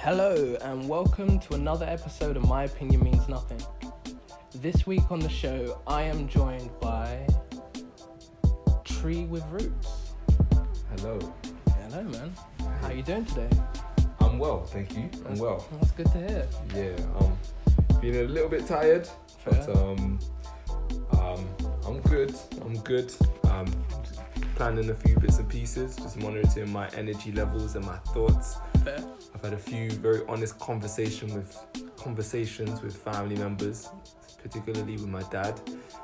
Hello and welcome to another episode of My Opinion Means Nothing. This week on the show, I am joined by Tree with Roots. Hello. Hello, man. How you doing today? I'm well, thank you. I'm well. That's good to hear. Yeah, feeling a little bit tired, Fair. but I'm good. Planning a few bits and pieces, just monitoring my energy levels and my thoughts. Fair. I've had a few very honest conversations with family members, particularly with my dad.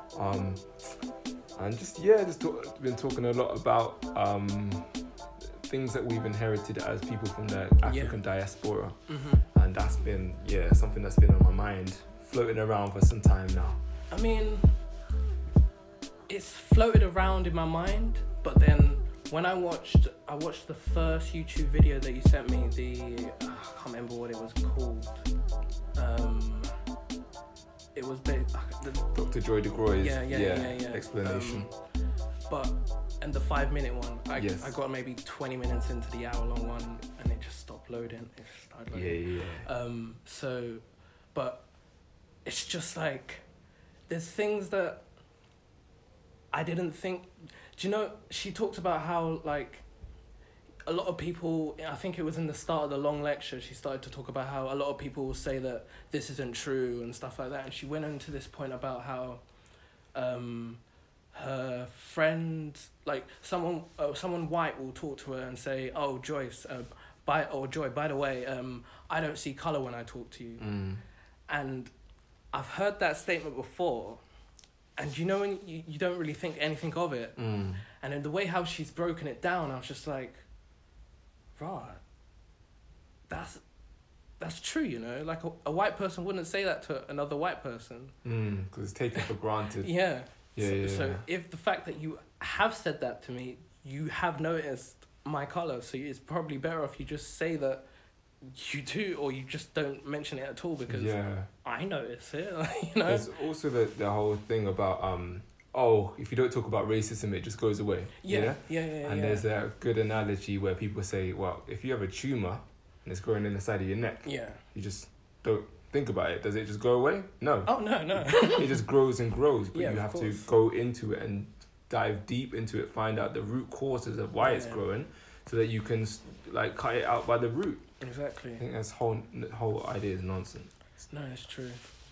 And been talking a lot about things that we've inherited as people from the African diaspora. Mm-hmm. And that's been, something that's been on my mind, floating around for some time now. I mean, it's floated around in my mind, but then when I watched the first YouTube video that you sent me, I can't remember what it was called. It was Dr. Joy DeGroy's yeah. explanation. And the 5-minute one, I Yes. got maybe 20 minutes into the hour-long one, and it just stopped loading. It just started loading. But it's just like, there's things that I didn't think. Do you know, she talked about how, like, a lot of people, I think it was in the start of the long lecture, she started to talk about how a lot of people will say that this isn't true and stuff like that. And she went into this point about how her friend, like, someone white will talk to her and say, "Oh, Joyce, Joy, by the way, I don't see colour when I talk to you." And I've heard that statement before. And you know when you don't really think anything of it. And in the way how she's broken it down, I was just like, right, that's true, you know? Like a white person wouldn't say that to another white person. Because it's taken for granted. Yeah. Yeah. So if the fact that you have said that to me, you have noticed my colour, so it's probably better if you just say that you do, or you just don't mention it at all, because I notice it, you know. There's also the whole thing about if you don't talk about racism, it just goes away. Yeah. And there's a good analogy where people say, well, if you have a tumor and it's growing in the side of your neck, you just don't think about it. Does it just go away? No. Oh, no. It just grows and grows, but you have of to course. go into it and dive deep into it, find out the root causes of why it's growing, so that you can like cut it out by the root. Exactly. I think that's whole idea is nonsense. No, it's true.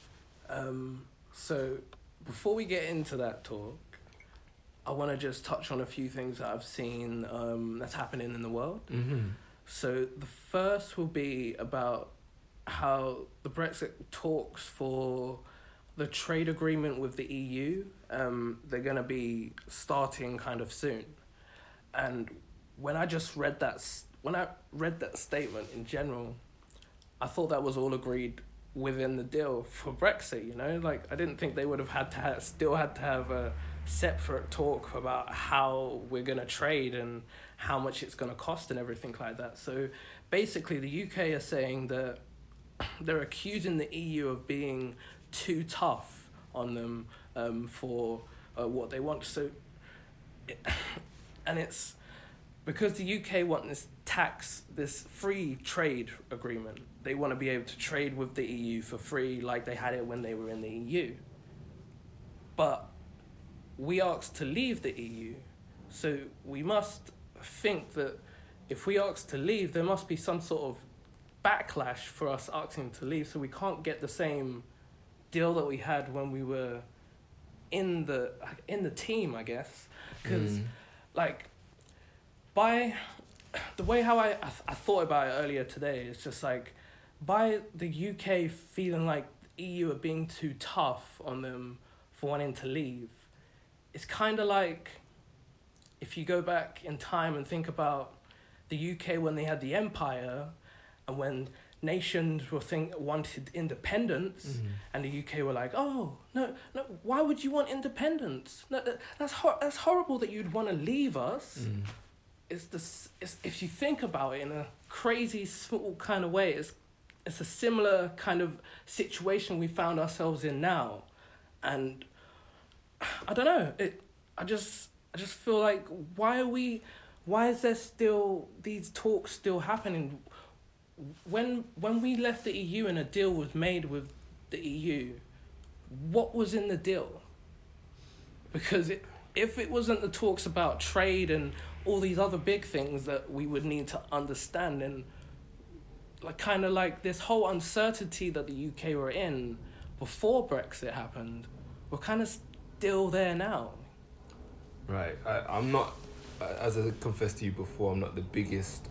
So before we get into that talk, I want to just touch on a few things that I've seen that's happening in the world. So the first will be about how the Brexit talks for the trade agreement with the EU, they're going to be starting kind of soon. And when I read that statement in general, I thought that was all agreed within the deal for Brexit, you know? Like, I didn't think they would have had to have a separate talk about how we're going to trade and how much it's going to cost and everything like that. So basically the UK are saying that they're accusing the EU of being too tough on them for what they want. It's because the UK want this free trade agreement. They want to be able to trade with the EU for free, like they had it when they were in the EU. But we asked to leave the EU, so we must think that if we ask to leave, there must be some sort of backlash for us asking to leave, so we can't get the same deal that we had when we were in the team, I guess. Because by the way how I thought about it earlier today, it's just like, by the UK feeling like the EU are being too tough on them for wanting to leave, it's kind of like if you go back in time and think about the UK when they had the empire and when nations wanted independence, and the UK were like, oh, no, why would you want independence? No, that's horrible that you'd want to leave us. It's if you think about it in a crazy small kind of way, it's a similar kind of situation we found ourselves in now. And I don't know, I just feel like, why is there still these talks still happening? when we left the EU and a deal was made with the EU, what was in the deal? Because if it wasn't the talks about trade and all these other big things that we would need to understand, and like kind of like this whole uncertainty that the UK were in before Brexit happened, we're kind of still there now. Right. I'm not, as I confessed to you before, I'm not the biggest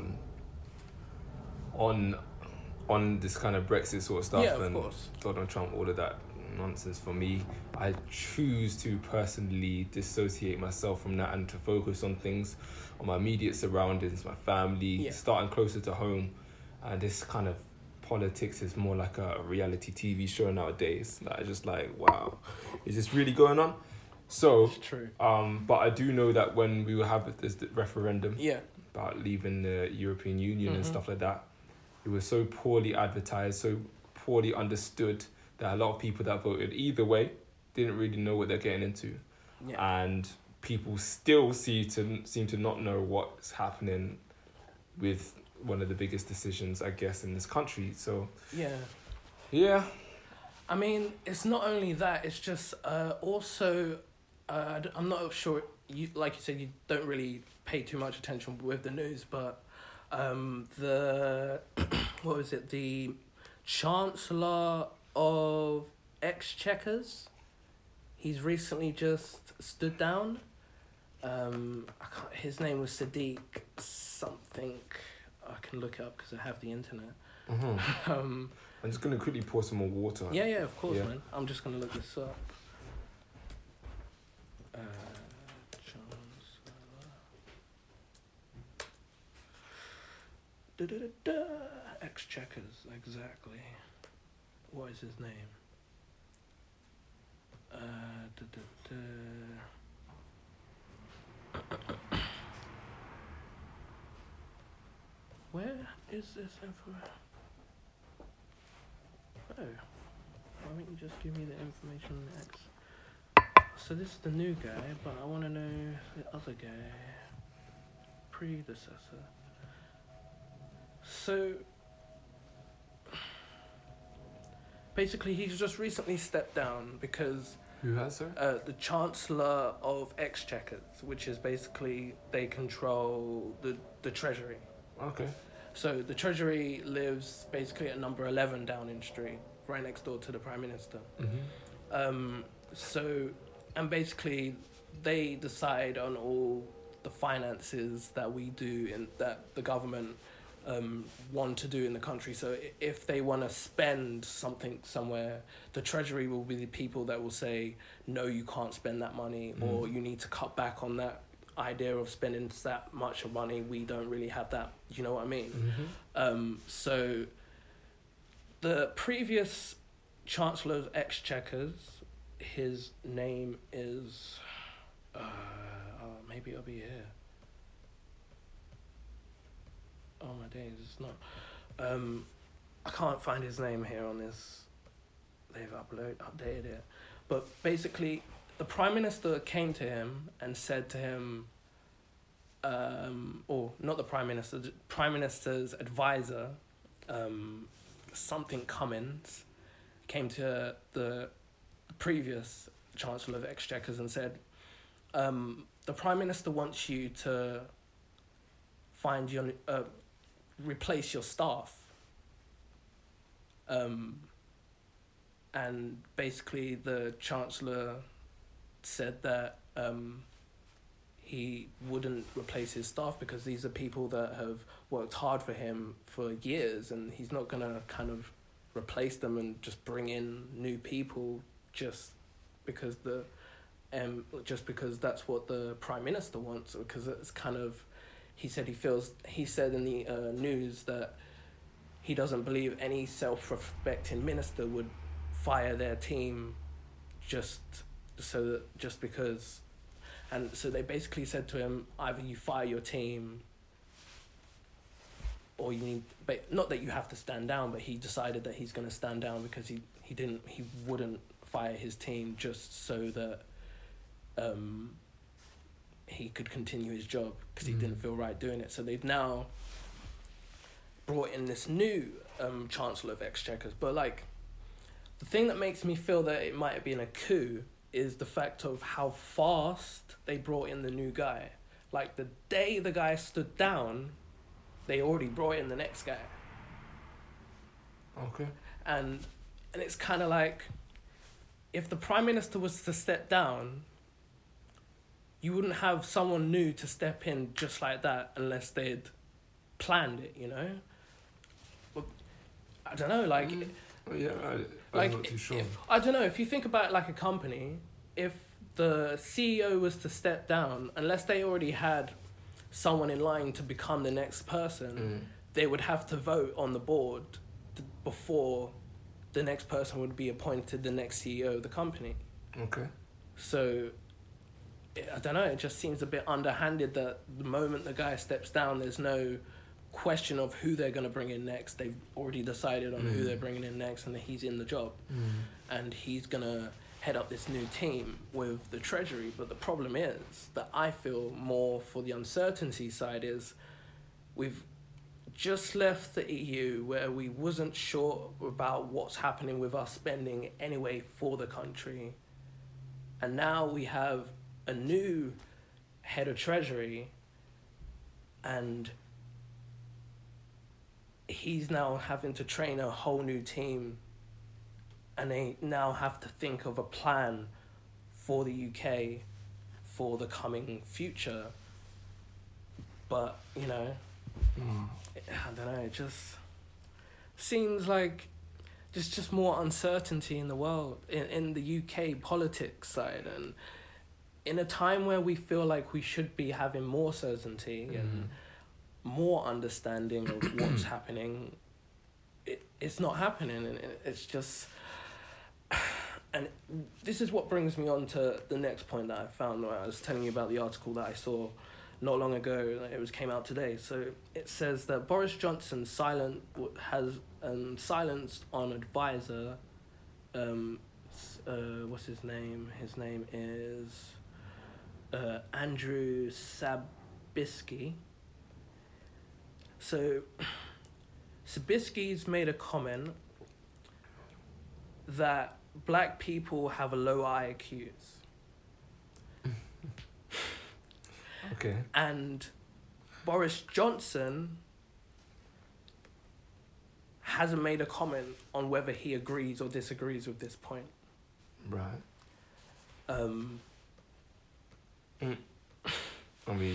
on this kind of Brexit sort of stuff. Yeah, of course. Donald Trump, all of that nonsense. For me, I choose to personally dissociate myself from that and to focus on things, on my immediate surroundings, my family, starting closer to home. And this kind of politics is more like a reality TV show nowadays. Like, just like, wow, is this really going on? So, it's true. But I do know that when we will have this referendum about leaving the European Union and stuff like that, it was so poorly advertised, so poorly understood, that a lot of people that voted either way didn't really know what they're getting into. Yeah. And people still seem to not know what's happening with one of the biggest decisions, I guess, in this country. So yeah. I mean, it's not only that, it's just also I'm not sure, you like you said, you don't really pay too much attention with the news, but the what was it, the Chancellor of Exchequers, he's recently just stood down. His name was Sadiq something. I can look it up because I have the internet. I'm just going to quickly pour some more water. Yeah, of course, man. I'm just going to look this up. Exchequers, exactly. What is his name? Where is this information? Oh, why don't you just give me the information next? So this is the new guy, but I want to know the other guy, predecessor. So basically, he's just recently stepped down because... Who has, sir? The Chancellor of Exchequers, which is basically, they control the Treasury. Okay. So the Treasury lives basically at number 11 Downing Street, right next door to the Prime Minister. And basically, they decide on all the finances that we do and that the government want to do in the country. So if they want to spend something somewhere, the Treasury will be the people that will say, no, you can't spend that money, or you need to cut back on that idea of spending that much of money. We don't really have that, you know what I mean? So the previous Chancellor of Exchequers, his name is maybe it'll be here. Oh my days, it's not. I can't find his name here on this. They've updated it. But basically, the Prime Minister came to him and said to him, or not the Prime Minister, the Prime Minister's advisor, something Cummins, came to the previous Chancellor of Exchequers and said, the Prime Minister wants you to find your... replace your staff. And basically the Chancellor said that he wouldn't replace his staff because these are people that have worked hard for him for years, and he's not going to kind of replace them and just bring in new people just because that's what the Prime Minister wants, because it's kind of... He said in the news that he doesn't believe any self-respecting minister would fire their team just because. And so they basically said to him, either you fire your team or you need... But not that you have to stand down, but he decided that he's going to stand down because he wouldn't fire his team just so that... he could continue his job because he didn't feel right doing it. So they've now brought in this new Chancellor of Exchequers. But like, the thing that makes me feel that it might have been a coup is the fact of how fast they brought in the new guy. Like, the day the guy stood down, they already brought in the next guy. Okay. And it's kind of like, if the Prime Minister was to step down, you wouldn't have someone new to step in just like that unless they'd planned it, you know? Well, I don't know, like... Yeah, I'm not too sure. I don't know, if you think about it like a company, if the CEO was to step down, unless they already had someone in line to become the next person, they would have to vote on the board before the next person would be appointed the next CEO of the company. Okay. So, I don't know, it just seems a bit underhanded that the moment the guy steps down, there's no question of who they're going to bring in next. They've already decided on who they're bringing in next, and he's in the job. And he's going to head up this new team with the Treasury. But the problem is that I feel more for the uncertainty side is we've just left the EU where we wasn't sure about what's happening with our spending anyway for the country. And now we have a new head of Treasury, and he's now having to train a whole new team, and they now have to think of a plan for the UK for the coming future. But, you know, I don't know, it just seems like there's just more uncertainty in the world, in the UK politics side, and in a time where we feel like we should be having more certainty and more understanding of what's happening, it's not happening, and it's just... And this is what brings me on to the next point that I found when I was telling you about the article that I saw not long ago. It came out today. So it says that Boris Johnson has silenced on advisor, what's his name? His name is Andrew Sabisky. So Sabisky's made a comment that black people have a low IQs. Okay. And Boris Johnson hasn't made a comment on whether he agrees or disagrees with this point. Right. I mean,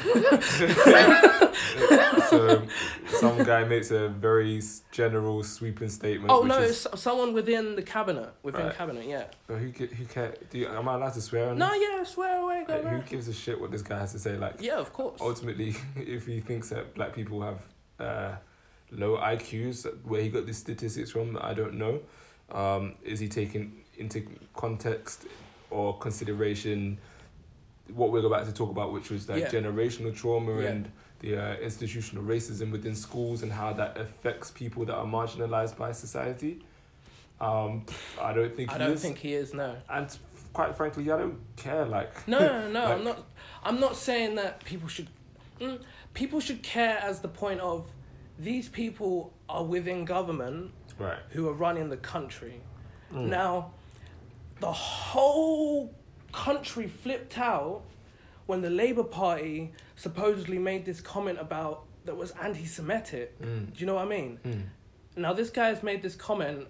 so some guy makes a very general, sweeping statement. Oh no, it's someone within the cabinet. Cabinet, yeah. But who cares? Am I allowed to swear on this? No, yeah, swear away. Go who gives a shit what this guy has to say? Like, yeah, of course. Ultimately, if he thinks that black people have low IQs, where he got these statistics from, I don't know. Is he taking into context or consideration what we're about to talk about, which was like generational trauma and the institutional racism within schools and how that affects people that are marginalized by society? I don't think he is. No. And quite frankly, I don't care. Like, no, like, I'm not saying that people should care as the point of these people are within government, right, who are running the country. Now, the whole country flipped out when the Labour Party supposedly made this comment about that was anti-Semitic. Do you know what I mean? Now this guy has made this comment,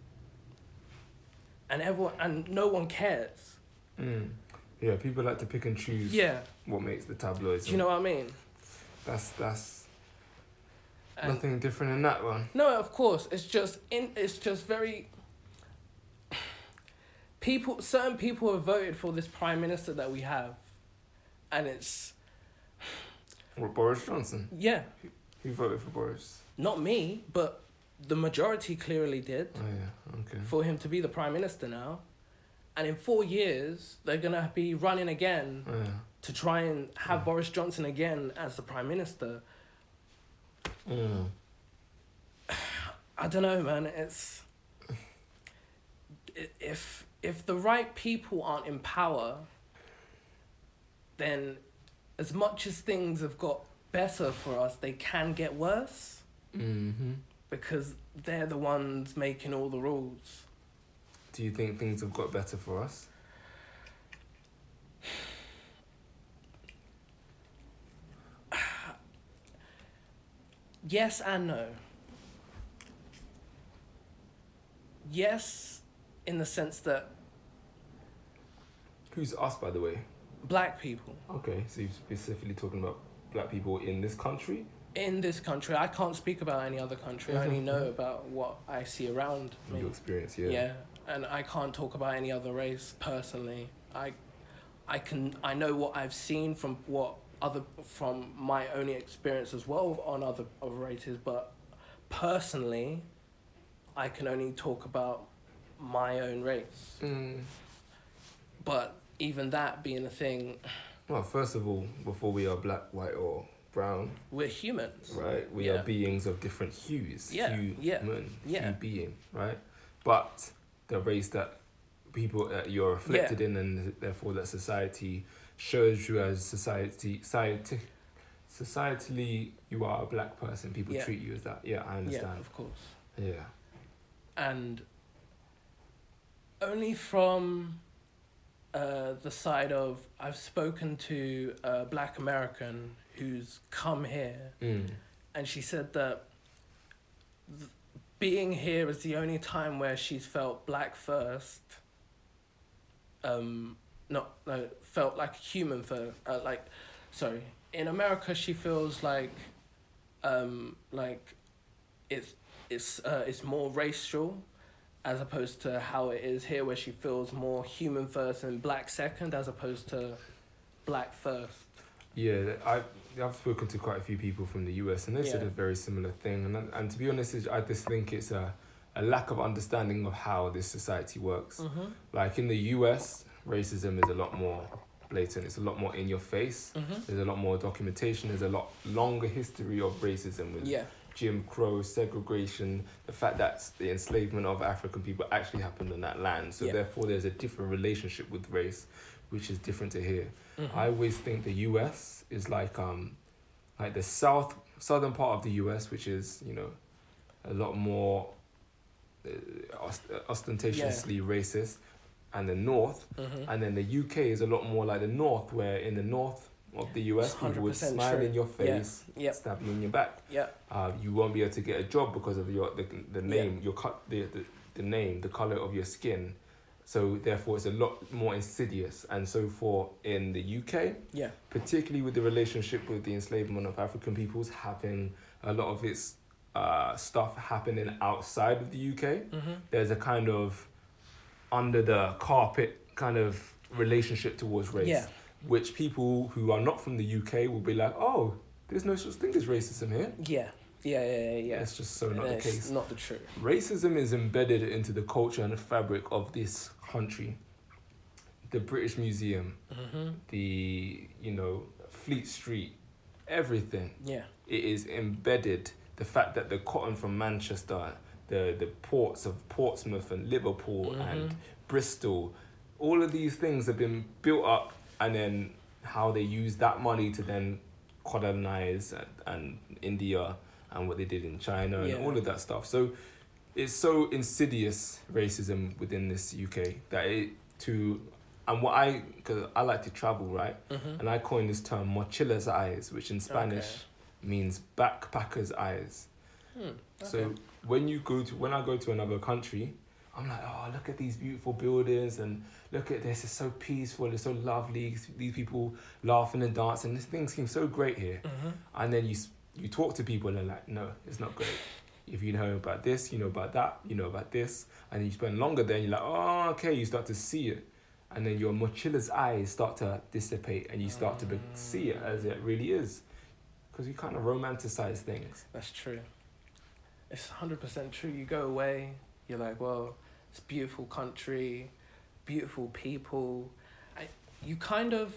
and no one cares. Yeah, people like to pick and choose. What makes the tabloids. Do you know what I mean? That's nothing different in that one. No, of course. It's just very. Certain people have voted for this Prime Minister that we have, and it's... Boris Johnson? Yeah. Who voted for Boris? Not me, but the majority clearly did. Oh, yeah, okay. For him to be the Prime Minister now. And in 4 years, they're going to be running again to try and have Boris Johnson again as the Prime Minister. I don't know, man. It's... If the right people aren't in power, then as much as things have got better for us, they can get worse. Mm-hmm. Because they're the ones making all the rules. Do you think things have got better for us? Yes and no. Yes, in the sense that... Who's us, by the way? Black people. Okay, so you're specifically talking about black people in this country? In this country. I can't speak about any other country. I only know about what I see around me. Your experience, yeah. Yeah, and I can't talk about any other race personally. I know what I've seen from my own experience as well on other races, but personally, I can only talk about my own race. But even that being a thing... Well, first of all, before we are black, white or brown... We're humans. Right? We are beings of different hues. Hue being, right? But the race that people that you're reflected in, and therefore that society shows you as societally you are a black person. People treat you as that. Yeah, I understand. Yeah, of course. Yeah. And only from the side of... I've spoken to a Black American who's come here, and she said that being here is the only time where she's felt black first. Felt like a human first. In America, she feels like it's more racial, as opposed to how it is here, where she feels more human first and black second, as opposed to black first. Yeah, I've spoken to quite a few people from the US, and they said a very similar thing. And to be honest, I just think it's a lack of understanding of how this society works. Mm-hmm. Like in the US, racism is a lot more blatant. It's a lot more in your face. Mm-hmm. There's a lot more documentation. There's a lot longer history of racism with Jim Crow, segregation, the fact that the enslavement of African people actually happened on that land. So therefore there's a different relationship with race, which is different to here. Mm-hmm. I always think the US is like the southern part of the US, which is, a lot more ostentatiously racist, and the north, and then the UK is a lot more like the north, where in the north of the US people would smile in your face, stab you in your back. You won't be able to get a job because of the name, the name, the color of your skin. So therefore it's a lot more insidious. And so for in the UK, particularly with the relationship with the enslavement of African peoples, having a lot of its stuff happening outside of the UK, there's a kind of under the carpet kind of relationship towards race, which people who are not from the UK will be like, oh, there's no such thing as racism here. Yeah. It's just so not the case. It's not the truth. Racism is embedded into the culture and the fabric of this country. The British Museum, the, Fleet Street, everything. Yeah. It is embedded. The fact that the cotton from Manchester, the ports of Portsmouth and Liverpool and Bristol, all of these things have been built up, and then how they use that money to then colonize and India and what they did in China and all of that stuff. So it's so insidious, racism within this UK, that because I like to travel, right? And I coined this term mochila's eyes, which in Spanish means backpacker's eyes. So when I go to another country, I'm like, oh, look at these beautiful buildings, and look at this, it's so peaceful, it's so lovely, these people laughing and dancing, this thing seems so great here. And then you talk to people and they're like, no, it's not great. If you know about this, you know about that, you know about this, and you spend longer there, you're like, oh, okay, you start to see it. And then your mochila's eyes start to dissipate, and you start to see it as it really is. Because you kind of romanticize things. That's true. It's 100% true. You go away, you're like, well, it's a beautiful country, beautiful people. You kind of,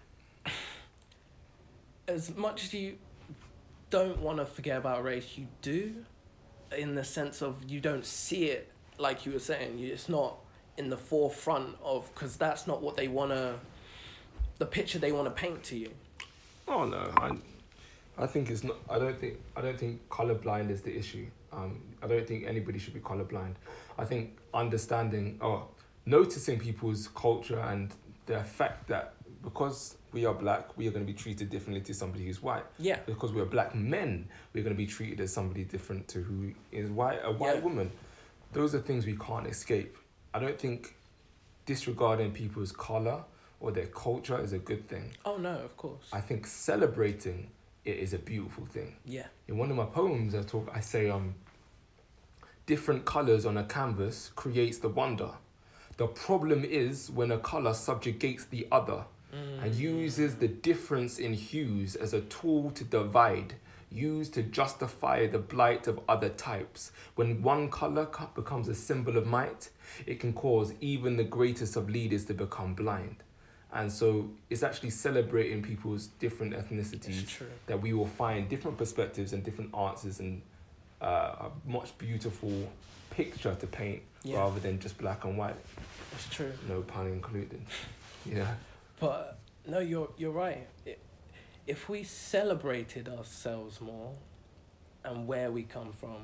as much as you don't want to forget about race, you do, in the sense of you don't see it, like you were saying. It's not in the forefront of, because that's not what they want to, the picture they want to paint to you. Oh, no. I think it's not. I don't think colorblind is the issue. I don't think anybody should be colorblind. I think understanding or noticing people's culture and the fact that because we are black, we are going to be treated differently to somebody who's white. Yeah. Because we're black men, we're going to be treated as somebody different to who is white, a white woman. Those are things we can't escape. I don't think disregarding people's color or their culture is a good thing. Oh no, of course. I think celebrating it is a beautiful thing. Yeah. In one of my poems, I say, different colors on a canvas creates the wonder. The problem is when a color subjugates the other and uses the difference in hues as a tool to divide, used to justify the blight of other types. When one color becomes a symbol of might, it can cause even the greatest of leaders to become blind. And so it's actually celebrating people's different ethnicities that we will find different perspectives and different answers and a much beautiful picture to paint rather than just black and white. It's true. No pun included. Yeah. But no, you're right. If we celebrated ourselves more and where we come from,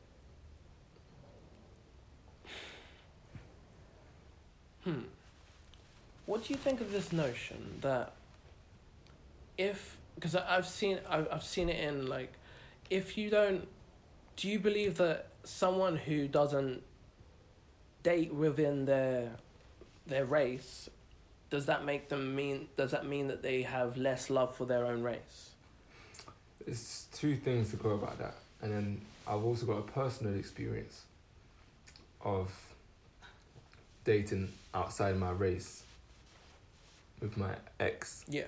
what do you think of this notion that because I've seen it in like, if you don't, do you believe that someone who doesn't date within their race, does that mean that they have less love for their own race? There's two things to go about that. And then I've also got a personal experience of dating outside my race with my ex. Yeah.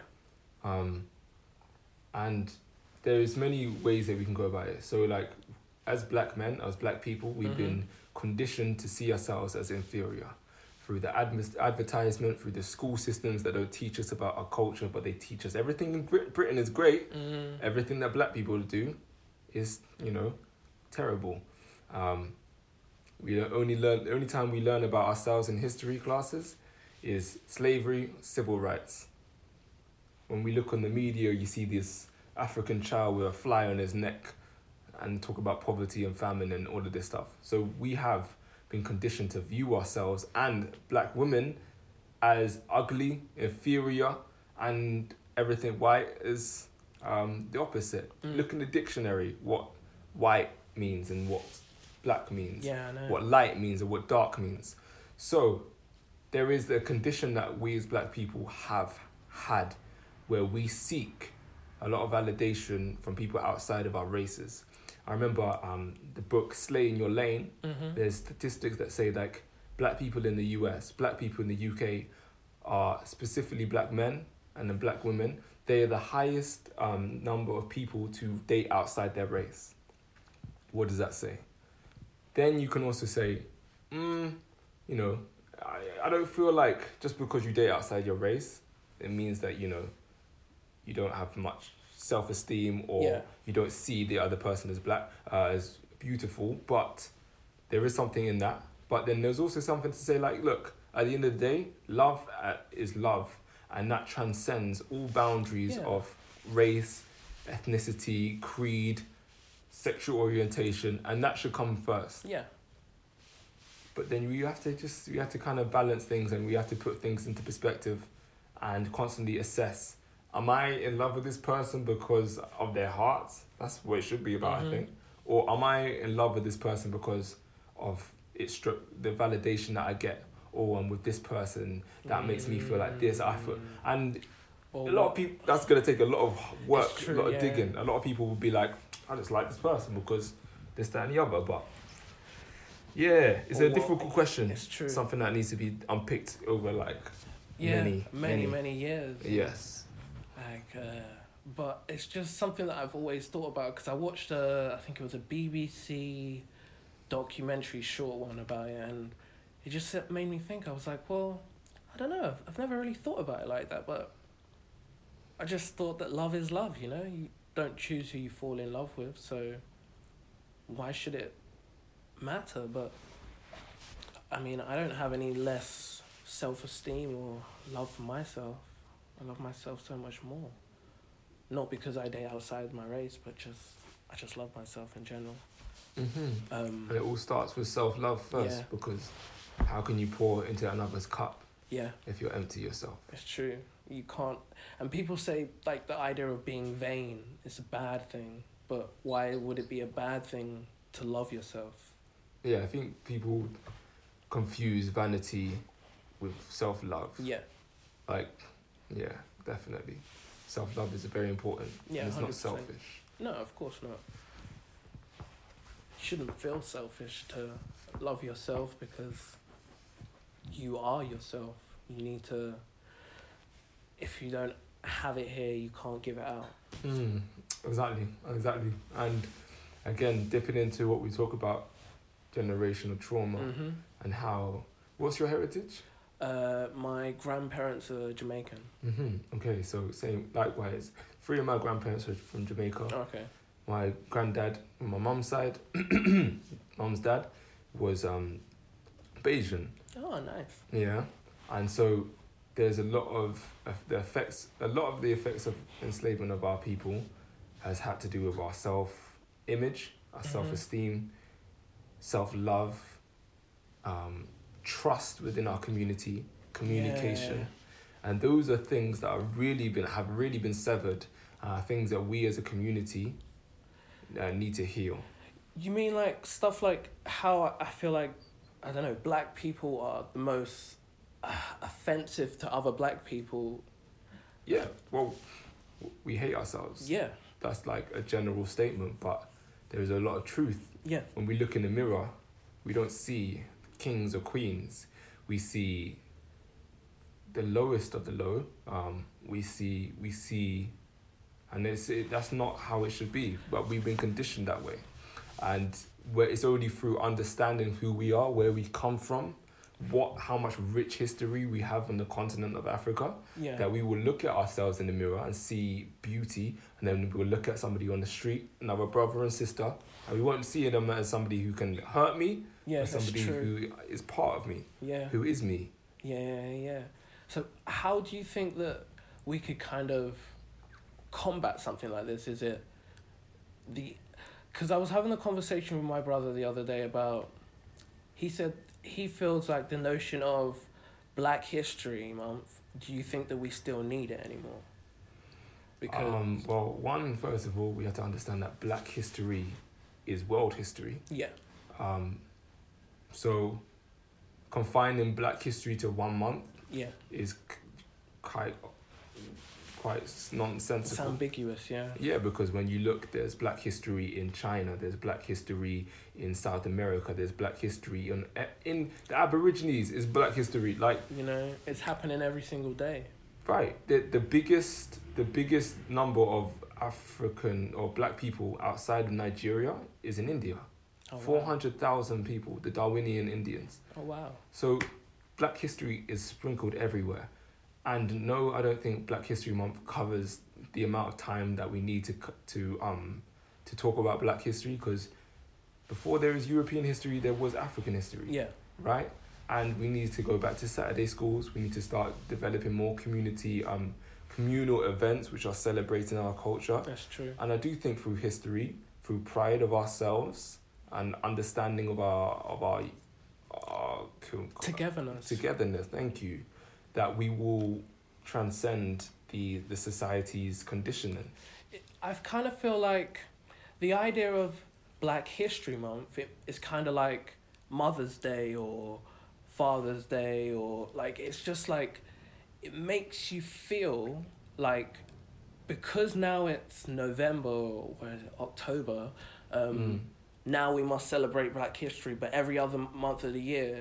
And there's many ways that we can go about it. So like, as black men, as black people, we've been conditioned to see ourselves as inferior through the advertisement, through the school systems that don't teach us about our culture, but they teach us everything in Britain is great. Everything that black people do is, terrible. The only time we learn about ourselves in history classes is slavery, civil rights. When we look on the media, you see this African child with a fly on his neck and talk about poverty and famine and all of this stuff. So we have been conditioned to view ourselves and black women as ugly, inferior, and everything white is the opposite. Look in the dictionary what white means and what black means. Yeah, I know. What light means and what dark means. So there is the condition that we as black people have had where we seek a lot of validation from people outside of our races. I remember the book Slay in Your Lane. There's statistics that say like black people in the US, black people in the UK are specifically black men and then black women. They are the highest number of people to date outside their race. What does that say? Then you can also say, I don't feel like just because you date outside your race, it means that, you don't have much self-esteem or you don't see the other person as black, as beautiful, but there is something in that. But then there's also something to say like, look, at the end of the day, love is love, and that transcends all boundaries of race, ethnicity, creed, sexual orientation, and that should come first. Yeah. But then we have to kind of balance things, and we have to put things into perspective and constantly assess. Am I in love with this person because of their hearts? That's what it should be about, I think. Or am I in love with this person because of the validation that I get? Or I'm with this person that makes me feel like this. And a lot of people, that's going to take a lot of work, a lot of digging. A lot of people will be like, I just like this person because this, that, and the other. But yeah, it's a difficult question. It's true. Something that needs to be unpicked over like many years. Yes. But it's just something that I've always thought about because I watched I think it was a BBC documentary, short one about it, and it just made me think. I was like, well, I don't know. I've never really thought about it like that, but I just thought that love is love, You don't choose who you fall in love with, so why should it matter? But, I mean, I don't have any less self-esteem or love for myself. I love myself so much more. not because I date outside my race, but I just love myself in general. And it all starts with self-love first, because how can you pour into another's cup if you're empty yourself? It's true. You can't. And people say, like, the idea of being vain is a bad thing, but why would it be a bad thing to love yourself? Yeah, I think people confuse vanity with self-love. Yeah. Like, yeah, definitely. Self-love is very important. Yeah, and it's 100%. not selfish. No, of course not. You shouldn't feel selfish to love yourself, because you are yourself. You need to... If you don't have it here, you can't give it out. Exactly. And again, dipping into what we talk about, generational trauma, and how... What's your heritage? My grandparents are Jamaican. Okay, so same, likewise. 3 of my grandparents are from Jamaica. Okay. My granddad, on my mum's side, mum's dad, was Bayesian. Oh, nice. Yeah, and so there's a lot of the effects of enslavement of our people has had to do with our self-image, our self-esteem, self-love, trust within our community, communication, and those are things that have really been severed. Things that we as a community need to heal. You mean like stuff like how I feel like, I don't know, black people are the most offensive to other black people? Yeah, well, we hate ourselves. Yeah. That's like a general statement, but there's a lot of truth. Yeah. When we look in the mirror, we don't see kings or queens. We see the lowest of the low. We see, and that's not how it should be, but we've been conditioned that way. And it's only through understanding who we are, where we come from, how much rich history we have on the continent of Africa, that we will look at ourselves in the mirror and see beauty, and then we'll look at somebody on the street, another brother and sister, and we won't see them as somebody who can hurt me, but somebody who is part of me, who is me. Yeah. So how do you think that we could kind of combat something like this? Is it because I was having a conversation with my brother the other day about, he said he feels like the notion of Black History Month, do you think that we still need it anymore? Because well, first of all, we have to understand that Black history is world history. Yeah. So confining Black history to 1 month is quite nonsensical. It's ambiguous, yeah. Yeah, because when you look, there's Black history in China, there's Black history in South America, there's Black history in the Aborigines, is Black history. Like, you know, it's happening every single day. Right. The biggest number of African or Black people outside of Nigeria is in India. 400,000 people, the Darwinian Indians. Oh, wow. So Black history is sprinkled everywhere. And no, I don't think Black History Month covers the amount of time that we need to talk about Black history, because before there is European history, there was African history. Yeah. Right? And we need to go back to Saturday schools. We need to start developing more communal events which are celebrating our culture. That's true. And I do think through history, through pride of ourselves and understanding of our togetherness, thank you, that we will transcend the society's conditioning. I kind of feel like the idea of Black History Month is kind of like Mother's Day or Father's Day, or like, it's just like, it makes you feel like, because now it's November or October, now we must celebrate Black history, but every other month of the year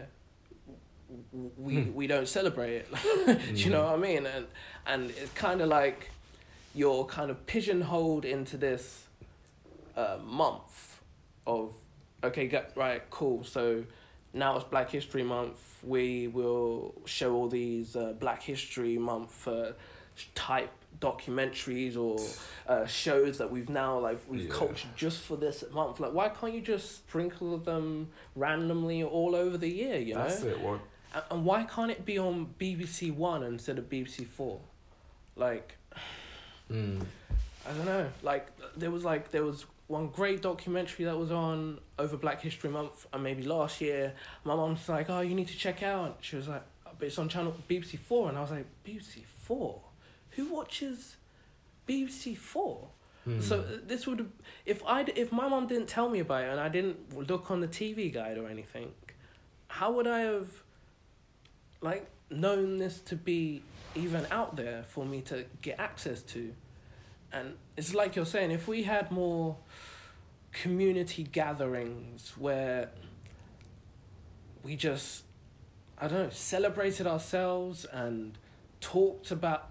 we don't celebrate it. Do you know what I mean? And it's kind of like you're kind of pigeonholed into this month of, okay, right, cool, so now it's Black History Month, we will show all these Black History Month type documentaries or shows that we've cultured just for this month. Like, why can't you just sprinkle them randomly all over the year, you know? That's it, what? And why can't it be on BBC One instead of BBC 4? Like, I don't know. Like there was one great documentary that was on over Black History Month, and maybe last year. My mom's like, "Oh, you need to check out." She was like, "But it's on channel BBC 4," and I was like, "BBC 4? Who watches BBC 4?" So this would, if my mom didn't tell me about it and I didn't look on the TV guide or anything, how would I have, like, known this to be even out there for me to get access to? And it's like you're saying, if we had more community gatherings where we just, I don't know, celebrated ourselves and talked.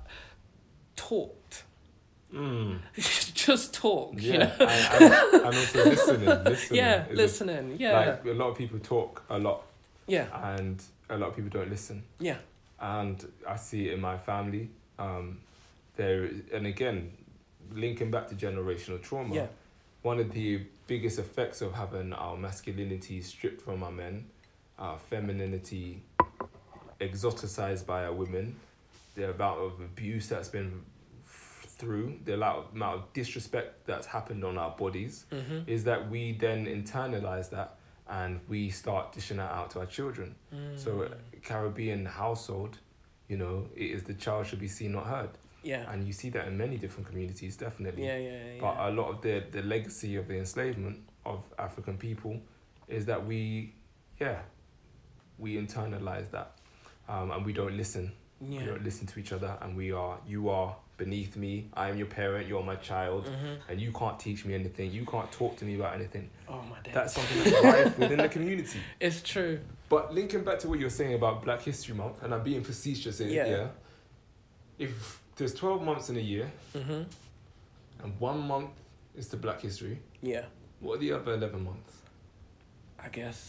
Just talk, yeah, you know? and also listening. Yeah, listening, yeah. Like, a lot of people talk a lot. Yeah. And a lot of people don't listen. Yeah. And I see it in my family. And again, linking back to generational trauma, one of the biggest effects of having our masculinity stripped from our men, our femininity exoticized by our women, the amount of abuse that's been through, the amount of disrespect that's happened on our bodies, is that we then internalize that and we start dishing that out to our children. So Caribbean household, it is the child should be seen, not heard. Yeah. And you see that in many different communities, definitely. Yeah. But a lot of the legacy of the enslavement of African people is that we internalize that, and we don't listen. Yeah. We don't listen to each other, and you are beneath me. I am your parent. You're my child, and you can't teach me anything. You can't talk to me about anything. Oh my days. That's something that's rife within the community. It's true. But linking back to what you're saying about Black History Month, and I'm being facetious here. If there's 12 months in a year, and 1 month is to Black History. Yeah. What are the other 11 months? I guess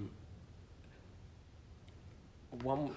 one.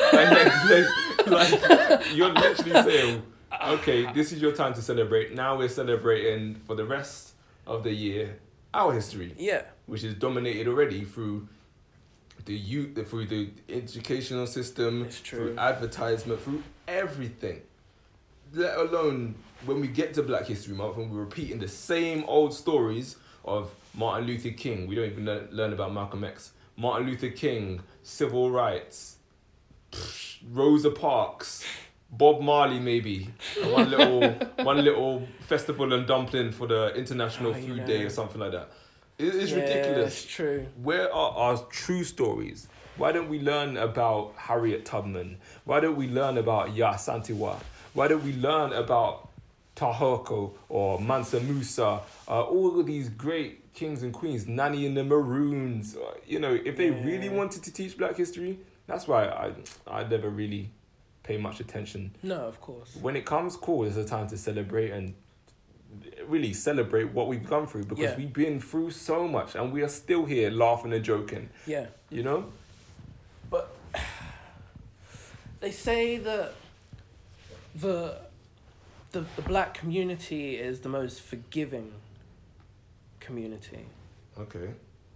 like you're literally saying, okay, this is your time to celebrate. Now we're celebrating for the rest of the year our history. Yeah. Which is dominated already through the youth, through the educational system, through advertisement, through everything. Let alone when we get to Black History Month and we're repeating the same old stories of Martin Luther King. We don't even learn about Malcolm X. Martin Luther King, civil rights, Rosa Parks, Bob Marley maybe, one little festival and dumpling for the International Food Day or something like that. It's ridiculous. It's true. Where are our true stories? Why don't we learn about Harriet Tubman? Why don't we learn about Yaa Asantewaa? Why don't we learn about Tahoe or Mansa Musa? All of these great kings and queens, Nanny and the Maroons. If they really wanted to teach Black history, that's why I never really pay much attention. No, of course. When it comes, cool, it's a time to celebrate and really celebrate what we've gone through, because we've been through so much and we are still here laughing and joking. Yeah. But they say that the Black community is the most forgiving community. Okay.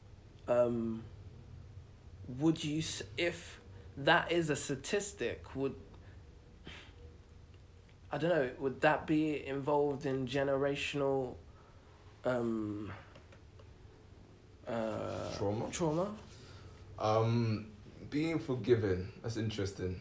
Would you, if that is a statistic, would that be involved in generational trauma? Being forgiven, that's interesting.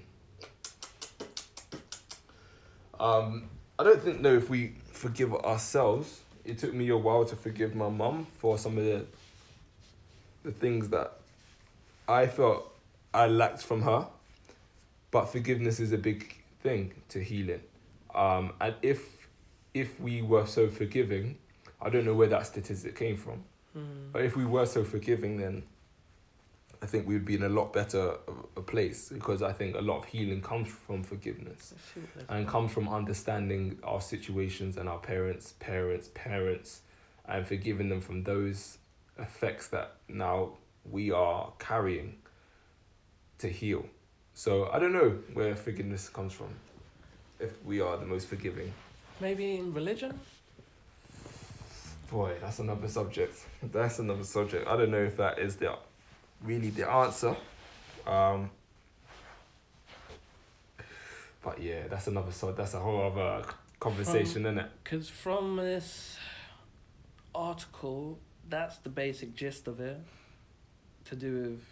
I don't know if we forgive ourselves. It took me a while to forgive my mum for some of the things that I felt I lacked from her. But forgiveness is a big thing to healing. And if we were so forgiving, I don't know where that statistic came from. But if we were so forgiving, then I think we would be in a lot better a place, because I think a lot of healing comes from forgiveness and comes from understanding our situations and our parents, and forgiving them from those effects that now we are carrying to heal. So I don't know where forgiveness comes from, if we are the most forgiving. Maybe in religion? Boy, that's another subject. I don't know if that is really the answer. But yeah, that's a whole other conversation, isn't it? Because from this article, that's the basic gist of it, to do with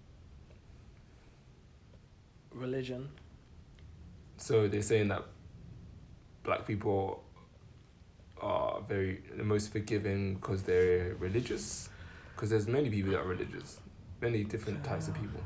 religion. So they're saying that black people are the most forgiving because they're religious? Because there's many people that are religious. Many different types of people.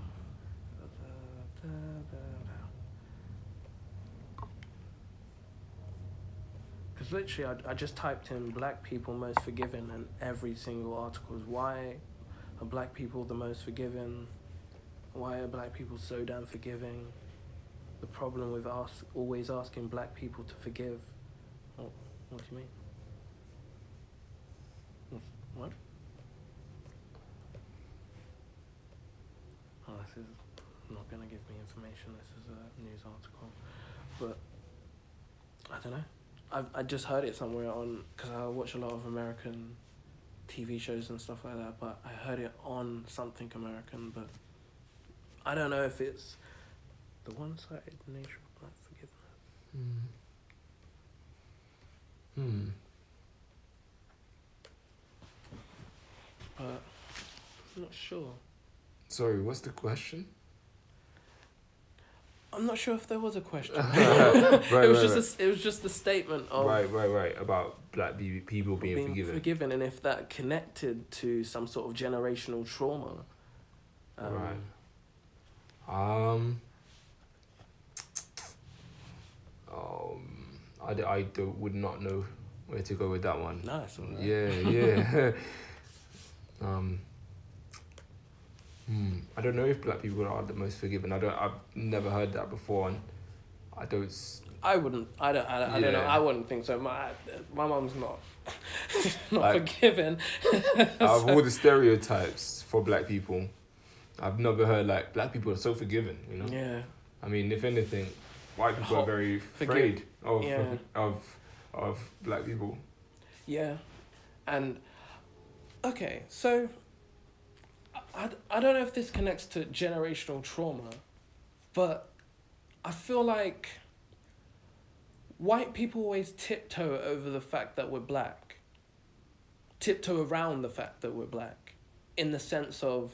Because literally, I just typed in black people most forgiving, and every single article is why are black people the most forgiving? Why are black people so damn forgiving? The problem with us always asking black people to forgive. Oh, what do you mean? What? Oh, this is not going to give me information. This is a news article. But, I don't know. I just heard it somewhere on, because I watch a lot of American TV shows and stuff like that, but I heard it on something American, but I don't know if it's the one-sided nature of black forgiveness. But I'm not sure. Sorry, what's the question? I'm not sure if there was a question. It was just a statement of right about black people being forgiven, and if that connected to some sort of generational trauma. Right. I would not know where to go with that one. Nice. Right. Yeah. I don't know if black people are the most forgiving. I've never heard that before, and I don't know. I wouldn't think so. My mum's not forgiving. Out of all the stereotypes for black people, I've never heard like black people are so forgiving. You know. Yeah. I mean, if anything, white people are very afraid of black people. Yeah, and okay, so. I don't know if this connects to generational trauma, but I feel like white people always tiptoe over the fact that we're black. Tiptoe around the fact that we're black. In the sense of...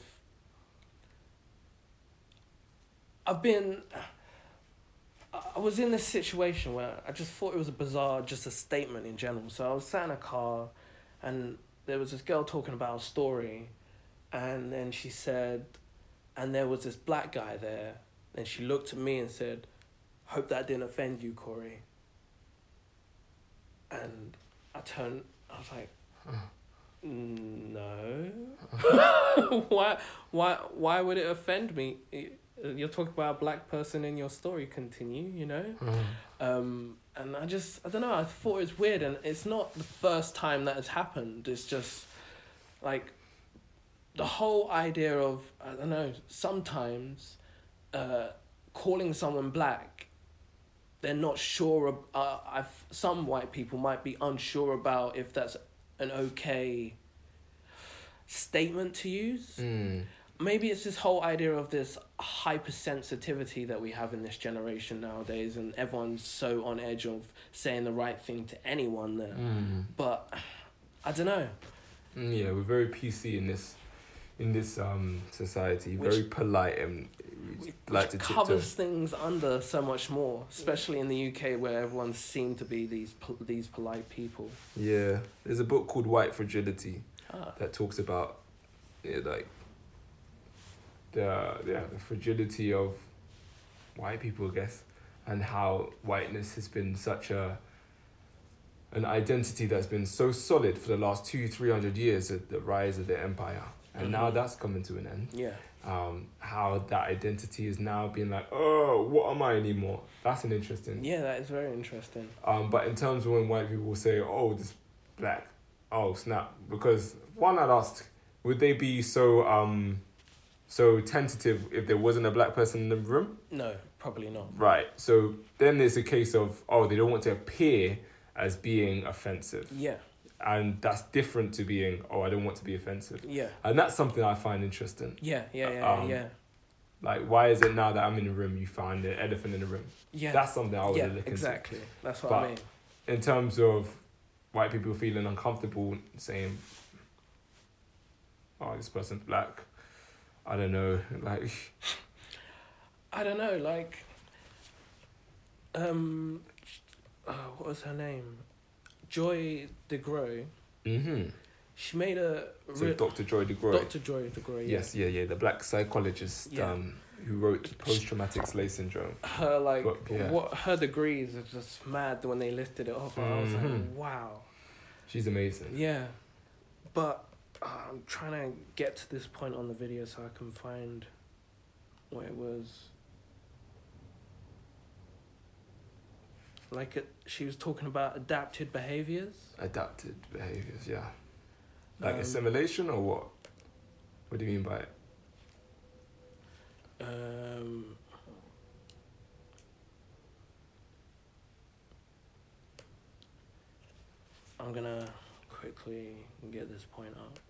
I was in this situation where I just thought it was just a statement in general. So I was sat in a car and there was this girl talking about a story. And then she said, and there was this black guy there. And she looked at me and said, "Hope that didn't offend you, Corey." And I was like, no. Why would it offend me? You're talking about a black person in your story, continue, you know? And I don't know, I thought it was weird. And it's not the first time that has happened. It's just like... the whole idea of, I don't know, sometimes calling someone black, they're not sure. Some white people might be unsure about if that's an okay statement to use. Maybe it's this whole idea of this hypersensitivity that we have in this generation nowadays, and everyone's so on edge of saying the right thing to anyone there. But I don't know. Yeah, we're very PC in this society, very polite, and like to covers things under so much more, especially in the UK where everyone seems to be these polite people. Yeah, there's a book called White Fragility that talks about the fragility of white people, I guess, and how whiteness has been such an identity that's been so solid for the last 200-300 years at the rise of the empire. And now that's coming to an end. Yeah. How that identity is now being like, oh, what am I anymore? That's an interesting... Yeah, that is very interesting. But in terms of when white people say, oh, this black, oh, snap. Because one, I'd ask, would they be so tentative if there wasn't a black person in the room? No, probably not. Right. So then there's a case of, oh, they don't want to appear as being offensive. Yeah. And that's different to being, oh, I don't want to be offensive. Yeah. And that's something I find interesting. Yeah. Like, why is it now that I'm in a room, you find the elephant in the room? Yeah. That's something I would look into. Exactly. That's what I mean. in terms of white people feeling uncomfortable saying, oh, this person's black, I don't know, like... I don't know, like... what was her name? Joy DeGruy. Mm-hmm. She made a... So Dr. Joy DeGruy. Dr. Joy DeGruy, yeah. Yes, yeah, the black psychologist who wrote Post-Traumatic Slave Syndrome. Her, like, what her degrees are just mad when they listed it off. Mm-hmm. I was like, wow. She's amazing. Yeah. But I'm trying to get to this point on the video so I can find what it was. Like, she was talking about adapted behaviours. Adapted behaviours, yeah. Like assimilation or what? What do you mean by it? I'm gonna quickly get this point up.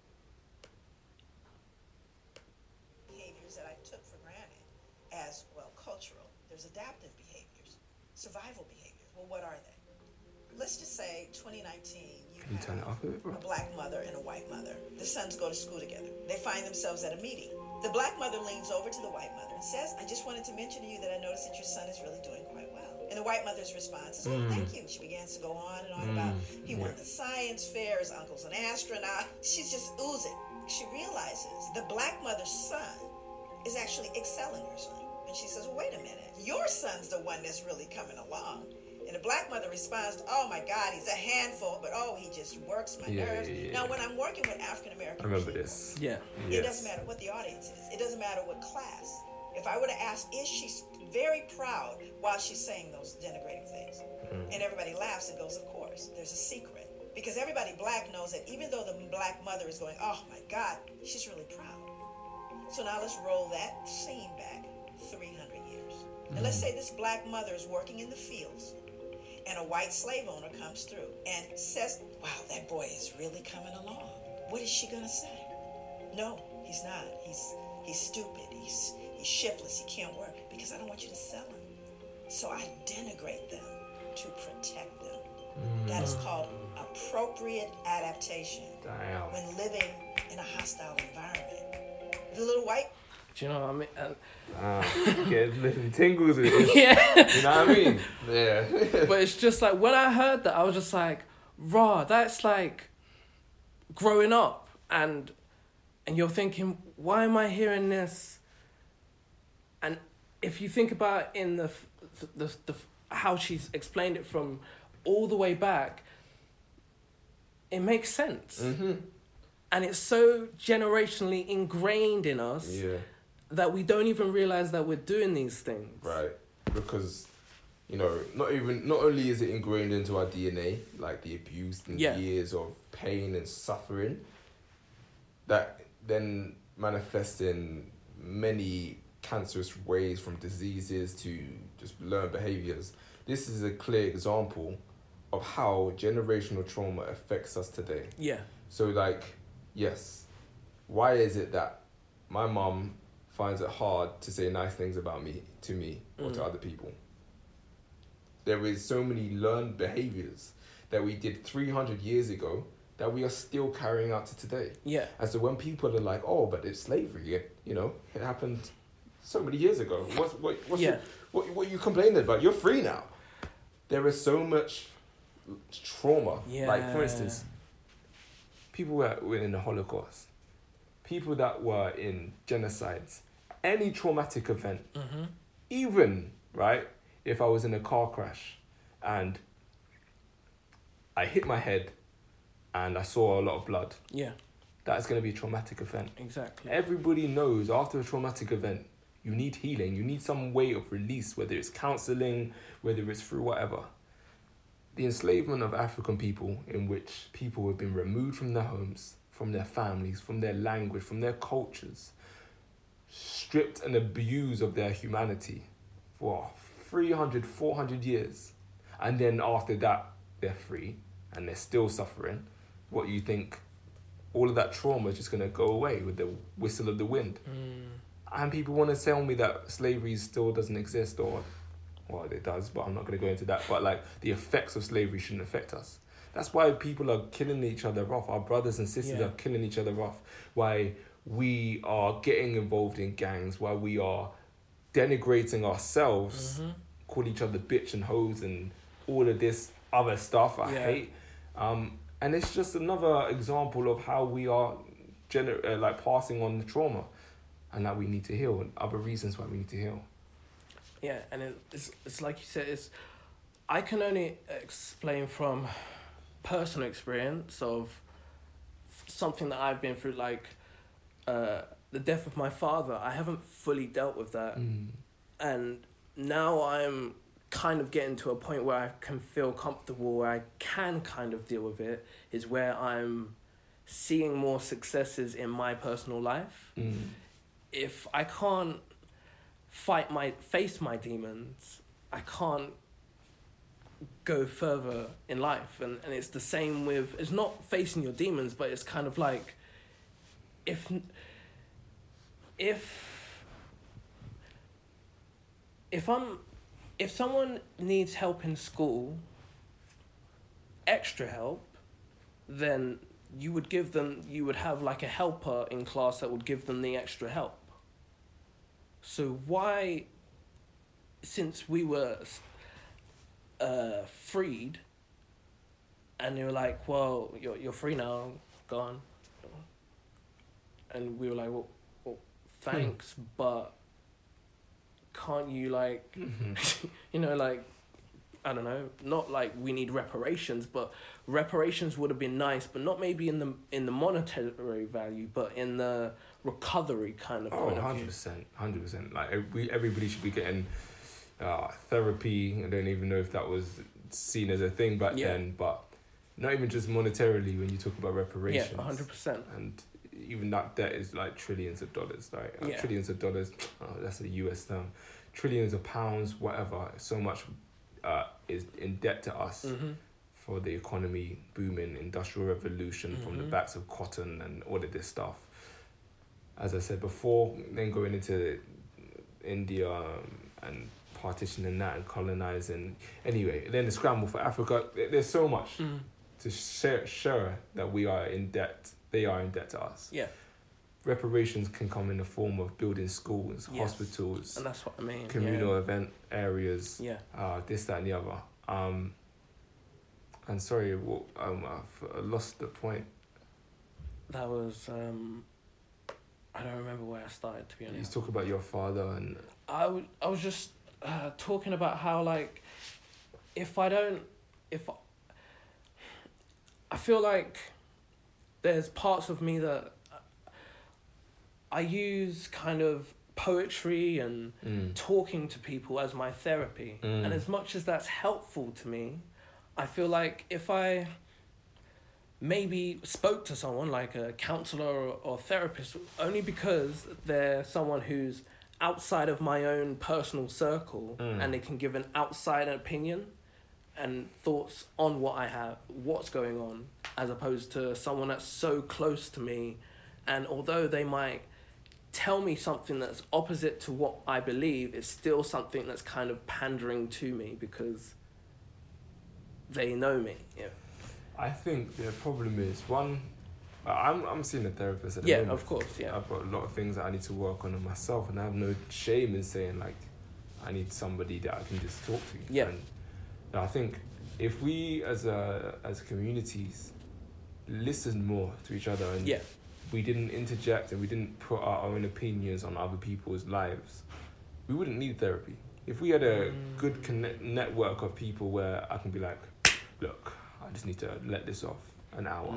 Behaviors that I took for granted as, well, cultural. There's adaptive behaviors, survival behaviors. Well, what are they? Let's just say 2019, you have a black mother and a white mother. The sons go to school together. They find themselves at a meeting. The black mother leans over to the white mother and says, I just wanted to mention to you that I noticed that your son is really doing quite well. And the white mother's response is, oh, thank you. She begins to go on and on about, he won the science fair, his uncle's an astronaut. She's just oozing. She realizes the black mother's son is actually excelling her son. And she says, well, wait a minute. Your son's the one that's really coming along. And the black mother responds, oh my God, he's a handful, but oh, he just works my nerves. Yeah. Now, when I'm working with African-American people, this. It doesn't matter what the audience is. It doesn't matter what class. If I were to ask, is she very proud while she's saying those denigrating things? And everybody laughs and goes, of course. There's a secret. Because everybody black knows that even though the black mother is going, oh my God, she's really proud. So now let's roll that scene back 300 years. And let's say this black mother is working in the fields, and a white slave owner comes through and says, wow, that boy is really coming along. What is she going to say? No, he's not. He's stupid. He's shiftless. He can't work because I don't want you to sell him. So I denigrate them to protect them. That is called appropriate adaptation. Damn. When living in a hostile environment. The little white... Do you know what I mean? Get little tingles with it. Yeah. You know what I mean? Yeah. But it's just like, when I heard that, I was just like, rah, that's like growing up. And you're thinking, why am I hearing this? And if you think about it in the how she's explained it from all the way back, it makes sense. Mm-hmm. And it's so generationally ingrained in us. Yeah. That we don't even realize that we're doing these things. Right. Because, you know, not only is it ingrained into our DNA, like the abuse and years of pain and suffering, that then manifests in many cancerous ways, from diseases to just learned behaviors. This is a clear example of how generational trauma affects us today. Yeah. So, like, yes, why is it that my mum finds it hard to say nice things about me, to me, or to other people? There is so many learned behaviors that we did 300 years ago that we are still carrying out to today. Yeah. And so when people are like, oh, but it's slavery, you know, it happened so many years ago. What you complaining about? You're free now. There is so much trauma. Yeah. Like, for instance, people were in the Holocaust, people that were in genocides, any traumatic event, even, right, if I was in a car crash and I hit my head and I saw a lot of blood, that's going to be a traumatic event. Exactly. Everybody knows after a traumatic event, you need healing, you need some way of release, whether it's counselling, whether it's through whatever. The enslavement of African people, in which people have been removed from their homes, from their families, from their language, from their cultures, stripped and abused of their humanity for 300, 400 years. And then after that, they're free and they're still suffering. What you think, all of that trauma is just going to go away with the whistle of the wind. And people want to tell me that slavery still doesn't exist or well, it does, but I'm not going to go into that. But like the effects of slavery shouldn't affect us. That's why people are killing each other off. Our brothers and sisters are killing each other off. Why we are getting involved in gangs. Why we are denigrating ourselves, call each other bitch and hoes and all of this other stuff I hate. And it's just another example of how we are like passing on the trauma, and that we need to heal, and other reasons why we need to heal. Yeah, and it's like you said, I can only explain from personal experience of something that I've been through, like the death of my father. I haven't fully dealt with that, and now I'm kind of getting to a point where I can feel comfortable, where I can kind of deal with it, is where I'm seeing more successes in my personal life. If I can't face my demons, I can't go further in life. And it's the same with, it's not facing your demons, but it's kind of like, if someone needs help in school, extra help, then you would have like a helper in class that would give them the extra help. So why, since we were freed, and they were like, well, you're free now, go on. And we were like, well thanks, but can't you like, you know, like, I don't know, not like we need reparations, but reparations would have been nice, but not maybe in the monetary value, but in the recovery kind of point of view. 100%. Like everybody should be getting therapy. I don't even know if that was seen as a thing back then, but not even just monetarily when you talk about reparations. Yeah, 100%. And even that debt is like trillions of dollars, like trillions of dollars. That's a US term. Trillions of pounds, whatever. So much is in debt to us for the economy booming, industrial revolution from the backs of cotton and all of this stuff. As I said before, then going into India and partitioning that and colonizing. Anyway, then the scramble for Africa. There's so much to share that we are in debt. They are in debt to us. Yeah. Reparations can come in the form of building schools, hospitals, and that's what I mean. Communal event areas. This, that, and the other. And sorry, I've lost the point. That was I don't remember where I started, to be honest. You talk about your father, and I was just talking about how, like, I feel like there's parts of me that I use kind of poetry and talking to people as my therapy. And as much as that's helpful to me, I feel like if I maybe spoke to someone like a counselor or therapist, only because they're someone who's outside of my own personal circle and they can give an outside opinion and thoughts on what I have, what's going on, as opposed to someone that's so close to me, and although they might tell me something that's opposite to what I believe, it's still something that's kind of pandering to me because they know me. Yeah. I think the problem is, one, I'm seeing a therapist at the moment. Yeah, of course, yeah. I've got a lot of things that I need to work on in myself, and I have no shame in saying, like, I need somebody that I can just talk to. Yeah. And I think if we as communities listened more to each other and we didn't interject and we didn't put our own opinions on other people's lives, we wouldn't need therapy. If we had a good network of people where I can be like, look, I just need to let this off an hour.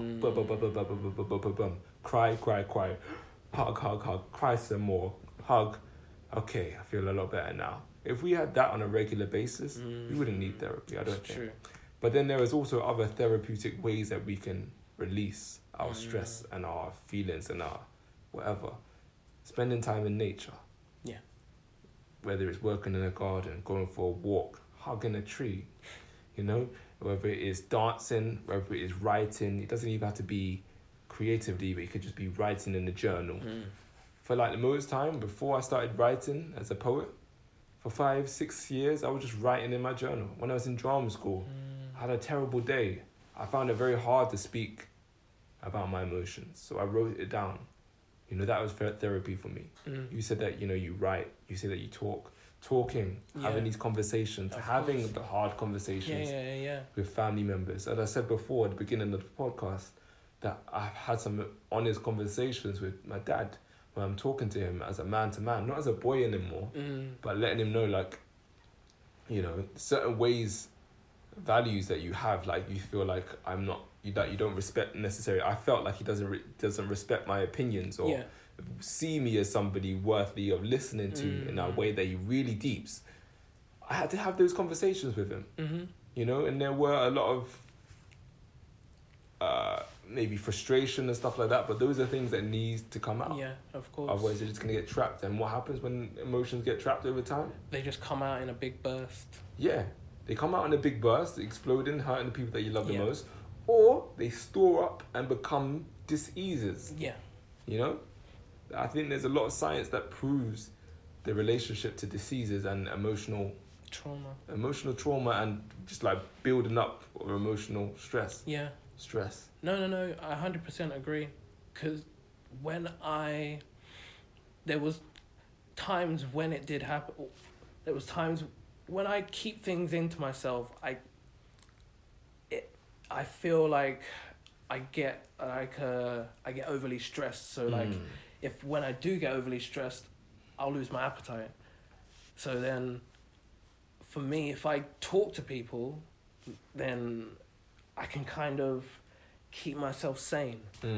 Cry. Hug. Cry some more. Hug. Okay, I feel a lot better now. If we had that on a regular basis, we wouldn't need therapy, I don't think. True. But then there is also other therapeutic ways that we can release our stress and our feelings and our whatever. Spending time in nature. Yeah. Whether it's working in a garden, going for a walk, hugging a tree, you know? Whether it is dancing, whether it is writing. It doesn't even have to be creatively, but it could just be writing in a journal. For like the most time, before I started writing as a poet, For 5-6 years, I was just writing in my journal. When I was in drama school, I had a terrible day. I found it very hard to speak about my emotions. So I wrote it down. You know, that was therapy for me. You said that, you know, you write. You say that you talk. Talking, having these conversations, having the hard conversations with family members. As I said before at the beginning of the podcast, that I've had some honest conversations with my dad when I'm talking to him as a man to man, not as a boy anymore, but letting him know, like, you know, certain ways, values that you have, like you feel like I'm not, that you don't respect necessarily. I felt like he doesn't respect my opinions or see me as somebody worthy of listening to in a way that he really deeps. I had to have those conversations with him, you know, and there were a lot of maybe frustration and stuff like that, but those are things that need to come out. Yeah, of course. Otherwise they're just going to get trapped. And what happens when emotions get trapped over time? They just come out in a big burst. Yeah, they come out in a big burst, exploding, hurting the people that you love the most, or they store up and become diseases. Yeah. You know? I think there's a lot of science that proves the relationship to diseases and emotional trauma and just like building up or emotional stress. Yeah. Stress. No, I 100% agree. Because there was times when it did happen. There was times when I keep things into myself. I feel like I get overly stressed. So like. If when I do get overly stressed, I'll lose my appetite. So then, for me, if I talk to people, then I can kind of keep myself sane.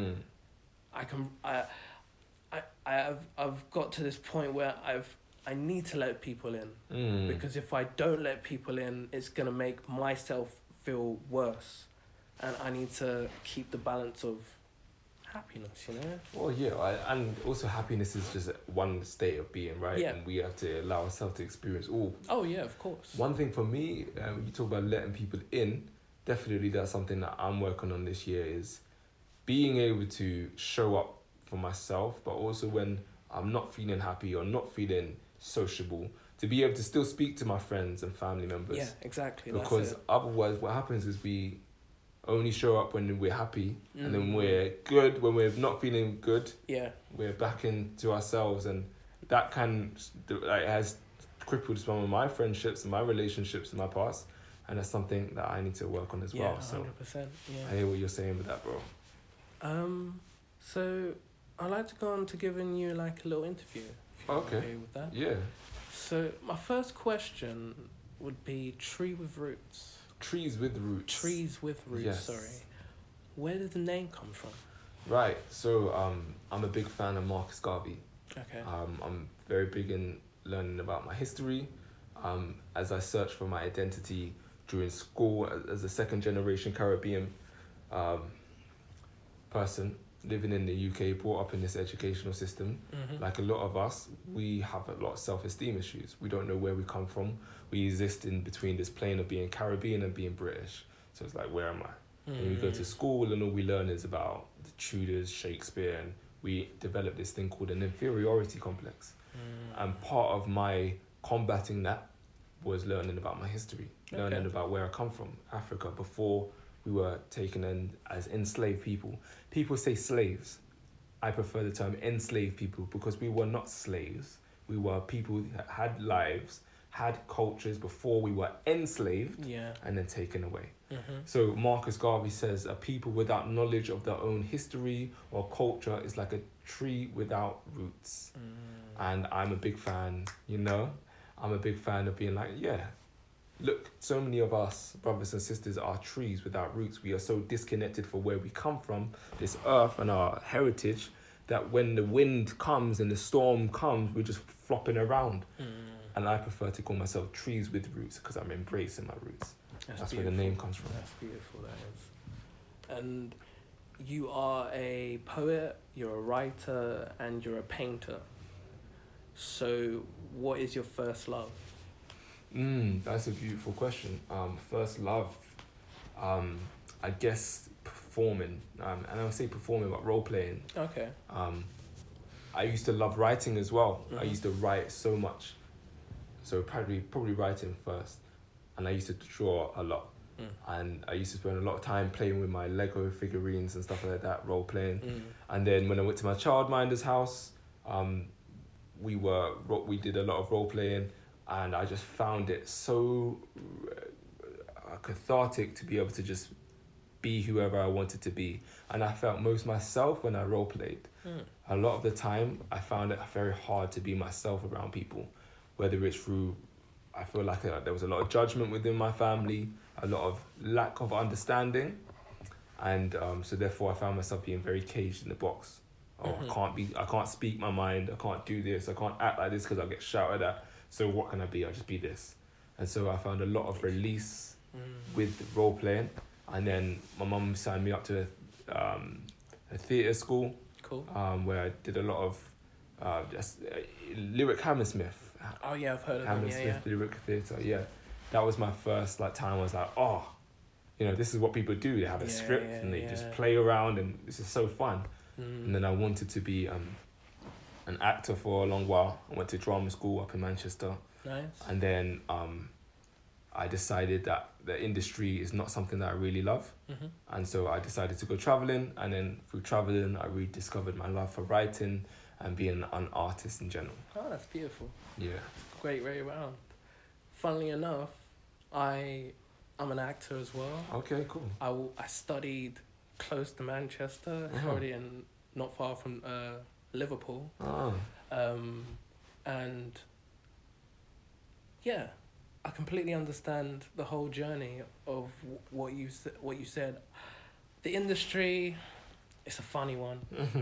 I've got to this point where I need to let people in, because if I don't let people in, it's gonna make myself feel worse, and I need to keep the balance of happiness, you know? Well, yeah, and also happiness is just one state of being, right? Yeah. And we have to allow ourselves to experience all. Oh, yeah, of course. One thing for me, you talk about letting people in, definitely that's something that I'm working on this year, is being able to show up for myself, but also when I'm not feeling happy or not feeling sociable, to be able to still speak to my friends and family members. Yeah, exactly. Because otherwise what happens is we only show up when we're happy, and then we're good when we're not feeling good. Yeah, we're back into ourselves, and that has crippled some of my friendships and my relationships in my past, and that's something that I need to work on as well. 100%. Yeah, I hear what you're saying with that, bro. So I'd like to go on to giving you like a little interview. If you're okay with that. Yeah. So my first question would be Tree with Roots. Trees with Roots. Trees with Roots, yes. Sorry. Where did the name come from? Right, so I'm a big fan of Marcus Garvey. Okay. I'm very big in learning about my history. As I search for my identity during school as a second generation Caribbean person living in the UK, brought up in this educational system, like a lot of us, we have a lot of self-esteem issues. We don't know where we come from. We exist in between this plane of being Caribbean and being British. So it's like, where am I? And we go to school and all we learn is about the Tudors, Shakespeare, and we develop this thing called an inferiority complex. And part of my combating that was learning about my history, learning about where I come from, Africa, before we were taken in as enslaved people. People say slaves. I prefer the term enslaved people because we were not slaves. We were people that had lives, had cultures before we were enslaved and then taken away. So Marcus Garvey says a people without knowledge of their own history or culture is like a tree without roots. And I'm a big fan, you know? I'm a big fan of being like, look, so many of us, brothers and sisters, are trees without roots. We are so disconnected from where we come from, this earth and our heritage, that when the wind comes and the storm comes, we're just flopping around. And I prefer to call myself trees with roots because I'm embracing my roots. That's where the name comes from. That's beautiful, that is. And you are a poet, you're a writer, and you're a painter. So what is your first love? That's a beautiful question. First love, I guess performing. And I would say performing, but role playing. Okay. I used to love writing as well. I used to write so much. So probably writing first, and I used to draw a lot. And I used to spend a lot of time playing with my Lego figurines and stuff like that, role playing. And then when I went to my childminder's house, we did a lot of role playing, and I just found it so cathartic to be able to just be whoever I wanted to be. And I felt most myself when I role played. A lot of the time, I found it very hard to be myself around people, whether it's through, I feel like there was a lot of judgment within my family, a lot of lack of understanding, and so therefore I found myself being very caged in the box. I can't speak my mind, I can't do this, I can't act like this because I'll get shouted at, so what can I be? I'll just be this. And so I found a lot of release with role playing, and then my mum signed me up to a theatre school. Cool. Where I did a lot of Lyric Hammersmith. Oh yeah, I've heard of Hammersmith Lyric Theatre, yeah. That was my first time I was like, oh, this is what people do. They have a script and they just play around, and this is so fun. And then I wanted to be an actor for a long while. I went to drama school up in Manchester. Nice. And then I decided that the industry is not something that I really love. And so I decided to go traveling, and then through traveling I rediscovered my love for writing and being an artist in general. Oh, that's beautiful. Yeah. Great way around. Funnily enough, I'm an actor as well. Okay, cool. I studied close to Manchester, already not far from Liverpool. And yeah, I completely understand the whole journey of what you said. The industry, it's a funny one.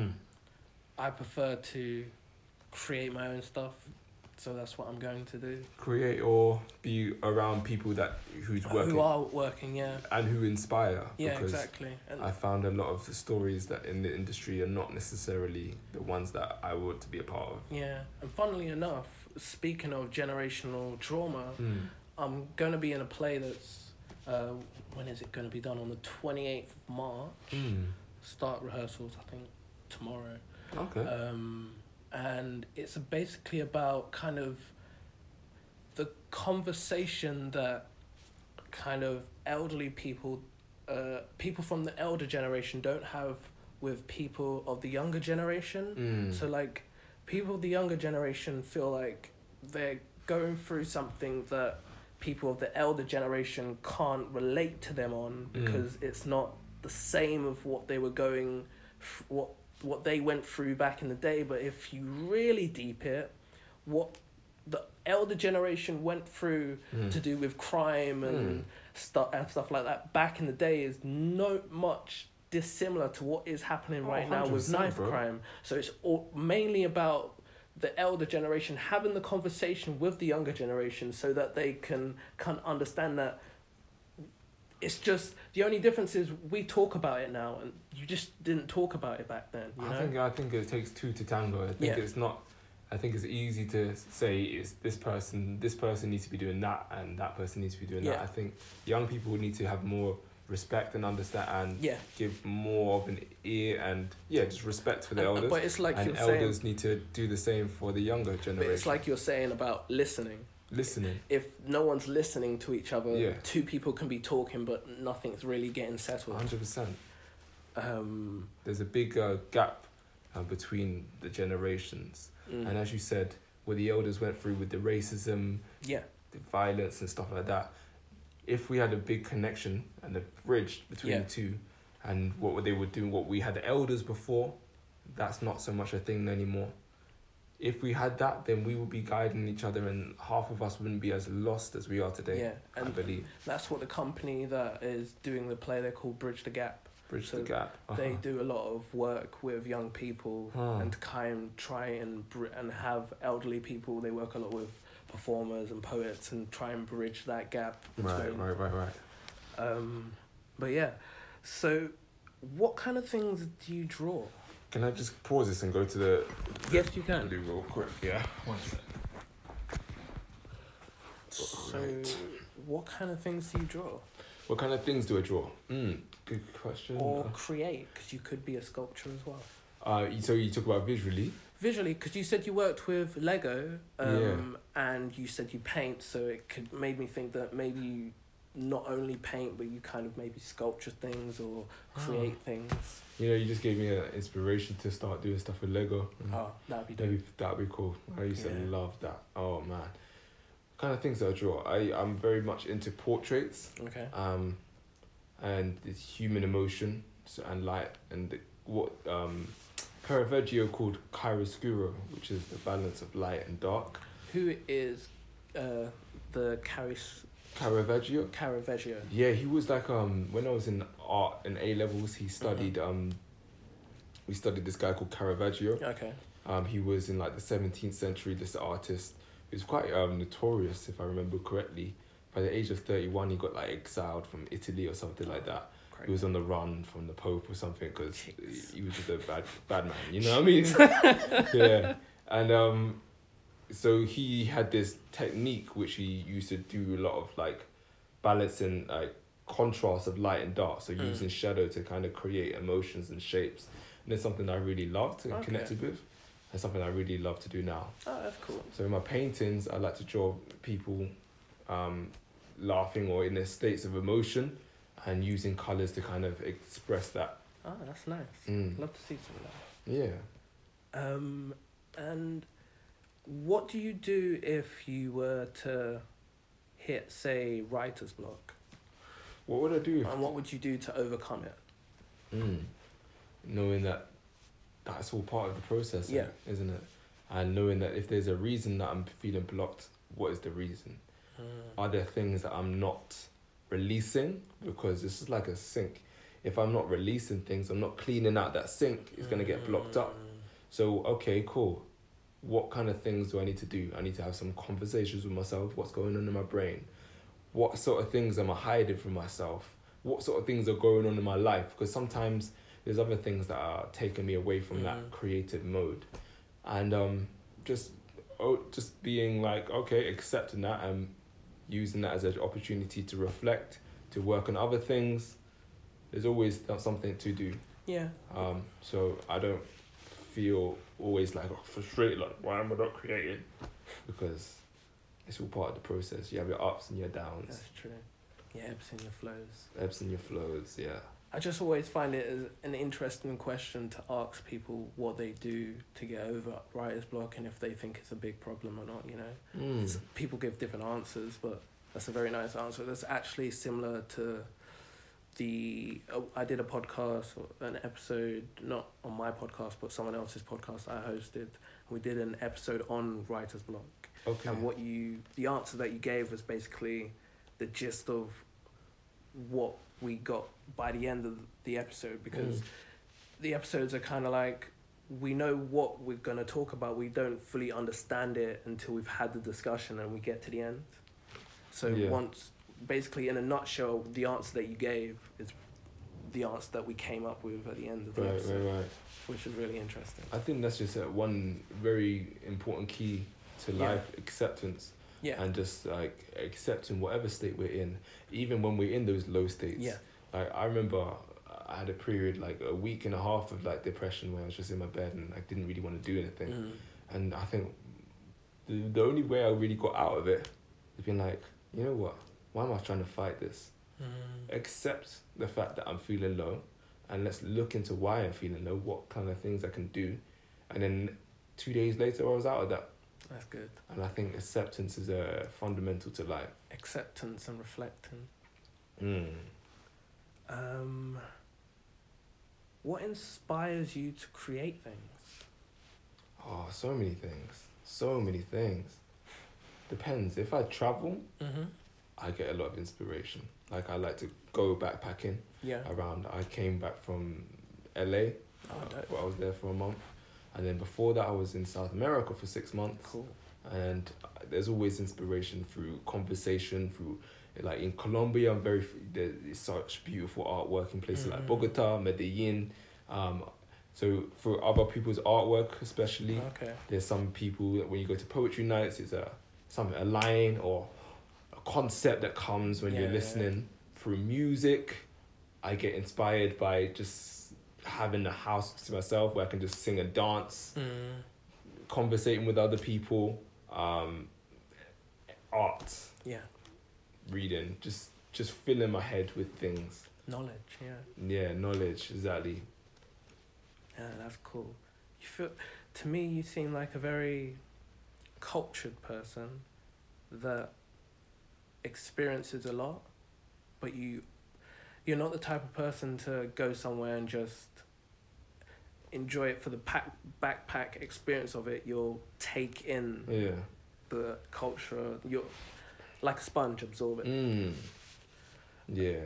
I prefer to create my own stuff, so that's what I'm going to do. Create or be around people who are working, yeah, and who inspire. Yeah, exactly. And I found a lot of the stories that in the industry are not necessarily the ones that I want to be a part of. Yeah, and funnily enough, speaking of generational trauma, I'm going to be in a play that's when is it going to be done? On the 28th of March. Start rehearsals, I think, tomorrow. Okay. And it's basically about kind of the conversation that kind of elderly people from the elder generation don't have with people of the younger generation. So like people of the younger generation feel like they're going through something that people of the elder generation can't relate to them on, because it's not the same of what they were going, what they went through back in the day. But if you really deep it, what the elder generation went through to do with crime and stuff like that back in the day is not much dissimilar to what is happening right now with knife crime. So it's mainly about the elder generation having the conversation with the younger generation so that they can understand that it's just, the only difference is we talk about it now and you just didn't talk about it back then. I think it takes two to tango. I think it's easy to say is this person needs to be doing that and that person needs to be doing that. I think young people need to have more respect and understand and give more of an ear and just respect for the elders. But it's like and elders need to do the same for the younger generation. But it's like you're saying about listening. If no one's listening to each other, two people can be talking but nothing's really getting settled. 100%. There's a big gap between the generations. And as you said, what the elders went through with the racism, the violence and stuff like that, if we had a big connection and a bridge between the two and what they would do, what we had the elders before, that's not so much a thing anymore. If we had that, then we would be guiding each other and half of us wouldn't be as lost as we are today, and I believe. That's what the company that is doing the play, they're called Bridge the Gap. The Gap. They do a lot of work with young people and try and have elderly people. They work a lot with performers and poets and try and bridge that gap between. Right. But yeah, so what kind of things do you draw? Can I just pause this and go to the... Yes, you can. Do real quick, yeah. 1 second. So, what kind of things do you draw? What kind of things do I draw? Good question. Or create, because you could be a sculptor as well. So you talk about visually? visually, because you said you worked with Lego, and you said you paint, so it made me think that maybe you not only paint, but you kind of maybe sculpture things or create things. You know, you just gave me an inspiration to start doing stuff with Lego. Oh, that'd be dope. That'd be cool. I used to love that. Oh man, kind of things I draw. I'm very much into portraits. Okay. And it's human emotion and light and what Caravaggio called chiaroscuro, which is the balance of light and dark. Who is the Caravaggio? Caravaggio. Yeah, he was like when I was in art in A levels, he studied we studied this guy called Caravaggio. Okay. He was in like the 17th century, this artist. He was quite notorious, if I remember correctly. By the age of 31, he got like exiled from Italy or something like that. He was on the run from the Pope or something because he was just a bad man, you know what I mean? Yeah. And so he had this technique which he used to do a lot of like balancing like contrast of light and dark. So using shadow to kind of create emotions and shapes. And it's something I really loved and connected with. And something I really love to do now. Oh, that's cool. So in my paintings, I like to draw people laughing or in their states of emotion and using colours to kind of express that. Oh, that's nice. Love to see some of that. Yeah. And what do you do if you were to hit, say, writer's block? What would I do? And what would you do to overcome it? Knowing that that's all part of the process, isn't it? And knowing that if there's a reason that I'm feeling blocked, what is the reason? Are there things that I'm not releasing? Because this is like a sink. If I'm not releasing things, I'm not cleaning out that sink, it's going to get blocked up. So, okay, cool. What kind of things do I need to do? I need to have some conversations with myself. What's going on in my brain? What sort of things am I hiding from myself? What sort of things are going on in my life? Because sometimes there's other things that are taking me away from that creative mode. And just being like, okay, accepting that and using that as an opportunity to reflect, to work on other things. There's always something to do. Yeah. So I don't feel always like frustrated, like why am I not creating? Because it's all part of the process. You have your ups and your downs. That's true. Your ebbs and your flows. Ebbs and your flows, yeah. I just always find it as an interesting question to ask people what they do to get over writer's block and if they think it's a big problem or not, you know. People give different answers, but that's a very nice answer. That's actually similar to I did a podcast, an episode, not on my podcast, but someone else's podcast I hosted. We did an episode on writer's block. Okay. And the answer that you gave was basically the gist of what we got by the end of the episode, because the episodes are kind of like, we know what we're going to talk about, we don't fully understand it until we've had the discussion and we get to the end. So once, basically in a nutshell, the answer that you gave is the answer that we came up with at the end of the episode, right. Which is really interesting. I think that's just one very important key to life, acceptance. Yeah. And just like accepting whatever state we're in, even when we're in those low states. Yeah. Like I remember I had a period, like a week and a half of like depression where I was just in my bed and I didn't really want to do anything. And I think the only way I really got out of it has been like, you know what? Why am I trying to fight this? Accept the fact that I'm feeling low and let's look into why I'm feeling low, what kind of things I can do. And then 2 days later I was out of that. That's good. And I think acceptance is fundamental to life. Acceptance and reflecting. What inspires you to create things? Oh, so many things. So many things. Depends. If I travel, I get a lot of inspiration. Like I like to go backpacking around. I came back from LA. Where I was there for a month. And then before that, I was in South America for 6 months. Cool. And there's always inspiration through conversation, through, like in Colombia, there's such beautiful artwork in places like Bogota, Medellin. So for other people's artwork, especially, there's some people that when you go to poetry nights, it's a line or a concept that comes when you're listening. Through music, I get inspired by just having a house to myself where I can just sing and dance. conversating with other people, art, reading, just filling my head with things. Knowledge, Yeah, knowledge, exactly. Yeah, that's cool. To me, you seem like a very cultured person that experiences a lot, but you're not the type of person to go somewhere and just enjoy it for the backpack experience of it. You'll take in the culture. You're like a sponge, absorb it. Yeah.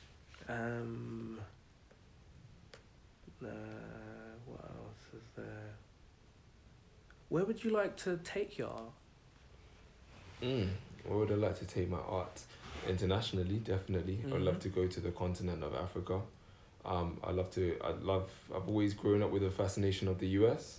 What else is there? Where would you like to take your art? Where would I like to take my art? Internationally, definitely. I'd love to go to the continent of Africa. I've always grown up with a fascination of the US.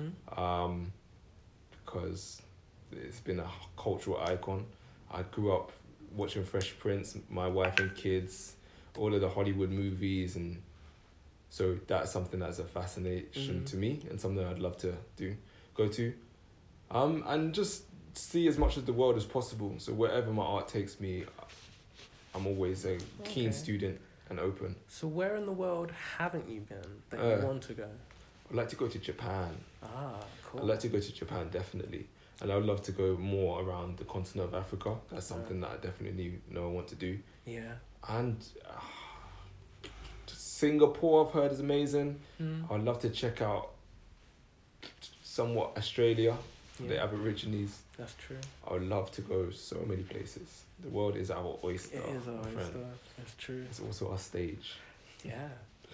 Because it's been a cultural icon. I grew up watching Fresh Prince, my wife and kids, all of the Hollywood movies, and so that's something that's a fascination to me and something I'd love to go to. And just see as much of the world as possible. So wherever my art takes me, I'm always a keen student and open. So where in the world haven't you been that you want to go? I'd like to go to Japan. Cool. I'd like to go to Japan, definitely. And I would love to go more around the continent of Africa. That's something that I definitely know I want to do. Yeah. And Singapore, I've heard, is amazing. I'd love to check out somewhat Australia, the Aborigines. That's true. I would love to go so many places. The world is our oyster. It is our oyster. That's true. It's also our stage. Yeah.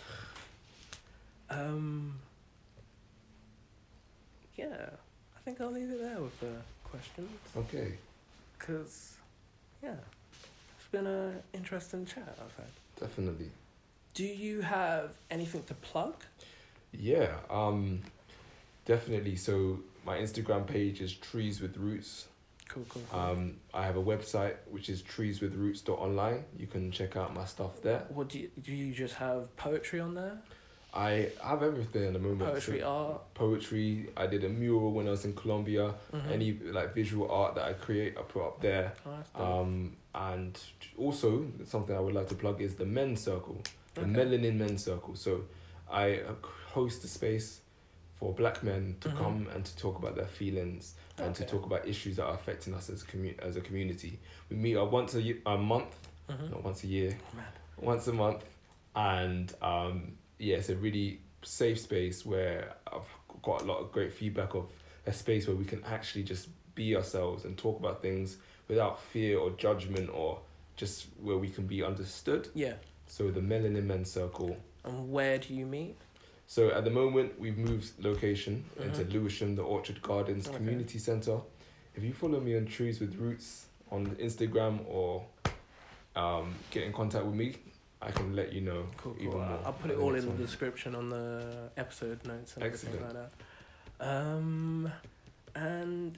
Yeah. I think I'll leave it there with the questions. Okay. Because, it's been an interesting chat I've had. Definitely. Do you have anything to plug? Yeah, definitely. So my Instagram page is Trees with Roots. Cool. I have a website which is treeswithroots.online. You can check out my stuff there. What do you just have poetry on there? I have everything at the moment. Poetry, art. Poetry. I did a mural when I was in Colombia. Any like visual art that I create, I put up there. And also something I would like to plug is the Men's Circle, the Melanin Men's Circle. So I host a space for black men to come and to talk about their feelings and to talk about issues that are affecting us as a community. We meet once a month, not once a year, once a month, and it's a really safe space where I've got a lot of great feedback of a space where we can actually just be ourselves and talk about things without fear or judgment, or just where we can be understood. Yeah. So the Melanin Men's Circle. And where do you meet? So at the moment, we've moved location into Lewisham, the Orchard Gardens Community Centre. If you follow me on Trees with Roots on Instagram or get in contact with me, I can let you know even more. I'll put it all in the description on the episode notes and everything like that. And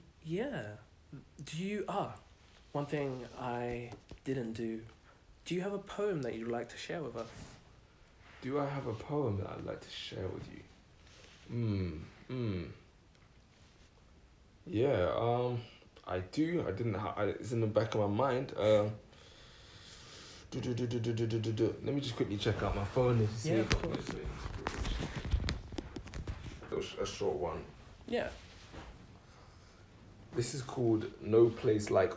one thing I didn't do. Do you have a poem that you'd like to share with us? Do I have a poem that I'd like to share with you? Yeah, I do. I didn't. It's in the back of my mind. Let me just quickly check out my phone and see if I can. A short one. Yeah. This is called No Place Like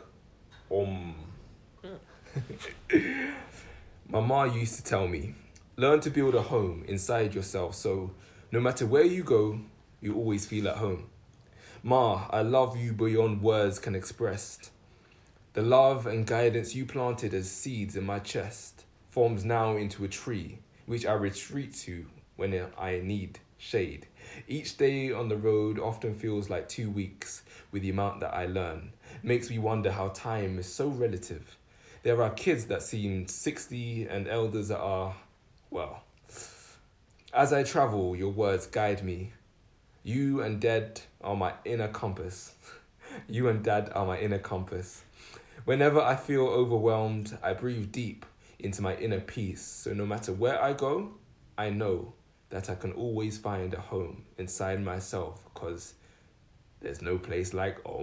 My ma used to tell me, learn to build a home inside yourself so no matter where you go, you always feel at home. Ma, I love you beyond words can express. The love and guidance you planted as seeds in my chest forms now into a tree, which I retreat to when I need shade. Each day on the road often feels like 2 weeks with the amount that I learn. Makes me wonder how time is so relative. There are kids that seem 60 and elders that are, well. As I travel, your words guide me. You and Dad are my inner compass. You and Dad are my inner compass. Whenever I feel overwhelmed, I breathe deep into my inner peace. So no matter where I go, I know that I can always find a home inside myself because there's no place like I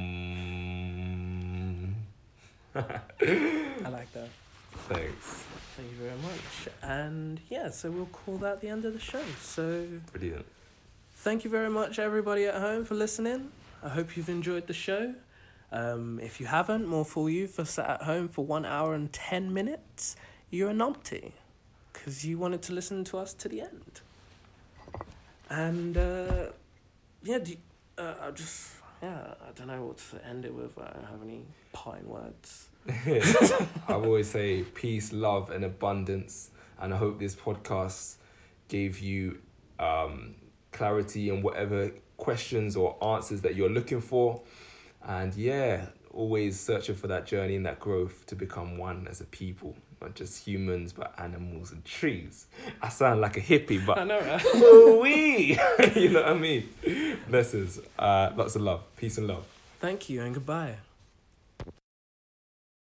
like that. Thanks. Thank you very much. And yeah, so we'll call that the end of the show. So Brilliant. thank you very much, everybody at home, for listening. I hope you've enjoyed the show. If you haven't, more for you for sat at home for 1 hour and 10 minutes. You're a numpty, because you wanted to listen to us to the end. And yeah, I don't know what to end it with. I don't have any pine words. I always say peace, love, and abundance. And I hope this podcast gave you clarity on whatever questions or answers that you're looking for. And yeah, always searching for that journey and that growth to become one as a people. Not just humans, but animals and trees. I sound like a hippie, but I know, right? ooh-wee. You know what I mean? Blessings. Lots of love. Peace and love. Thank you and goodbye.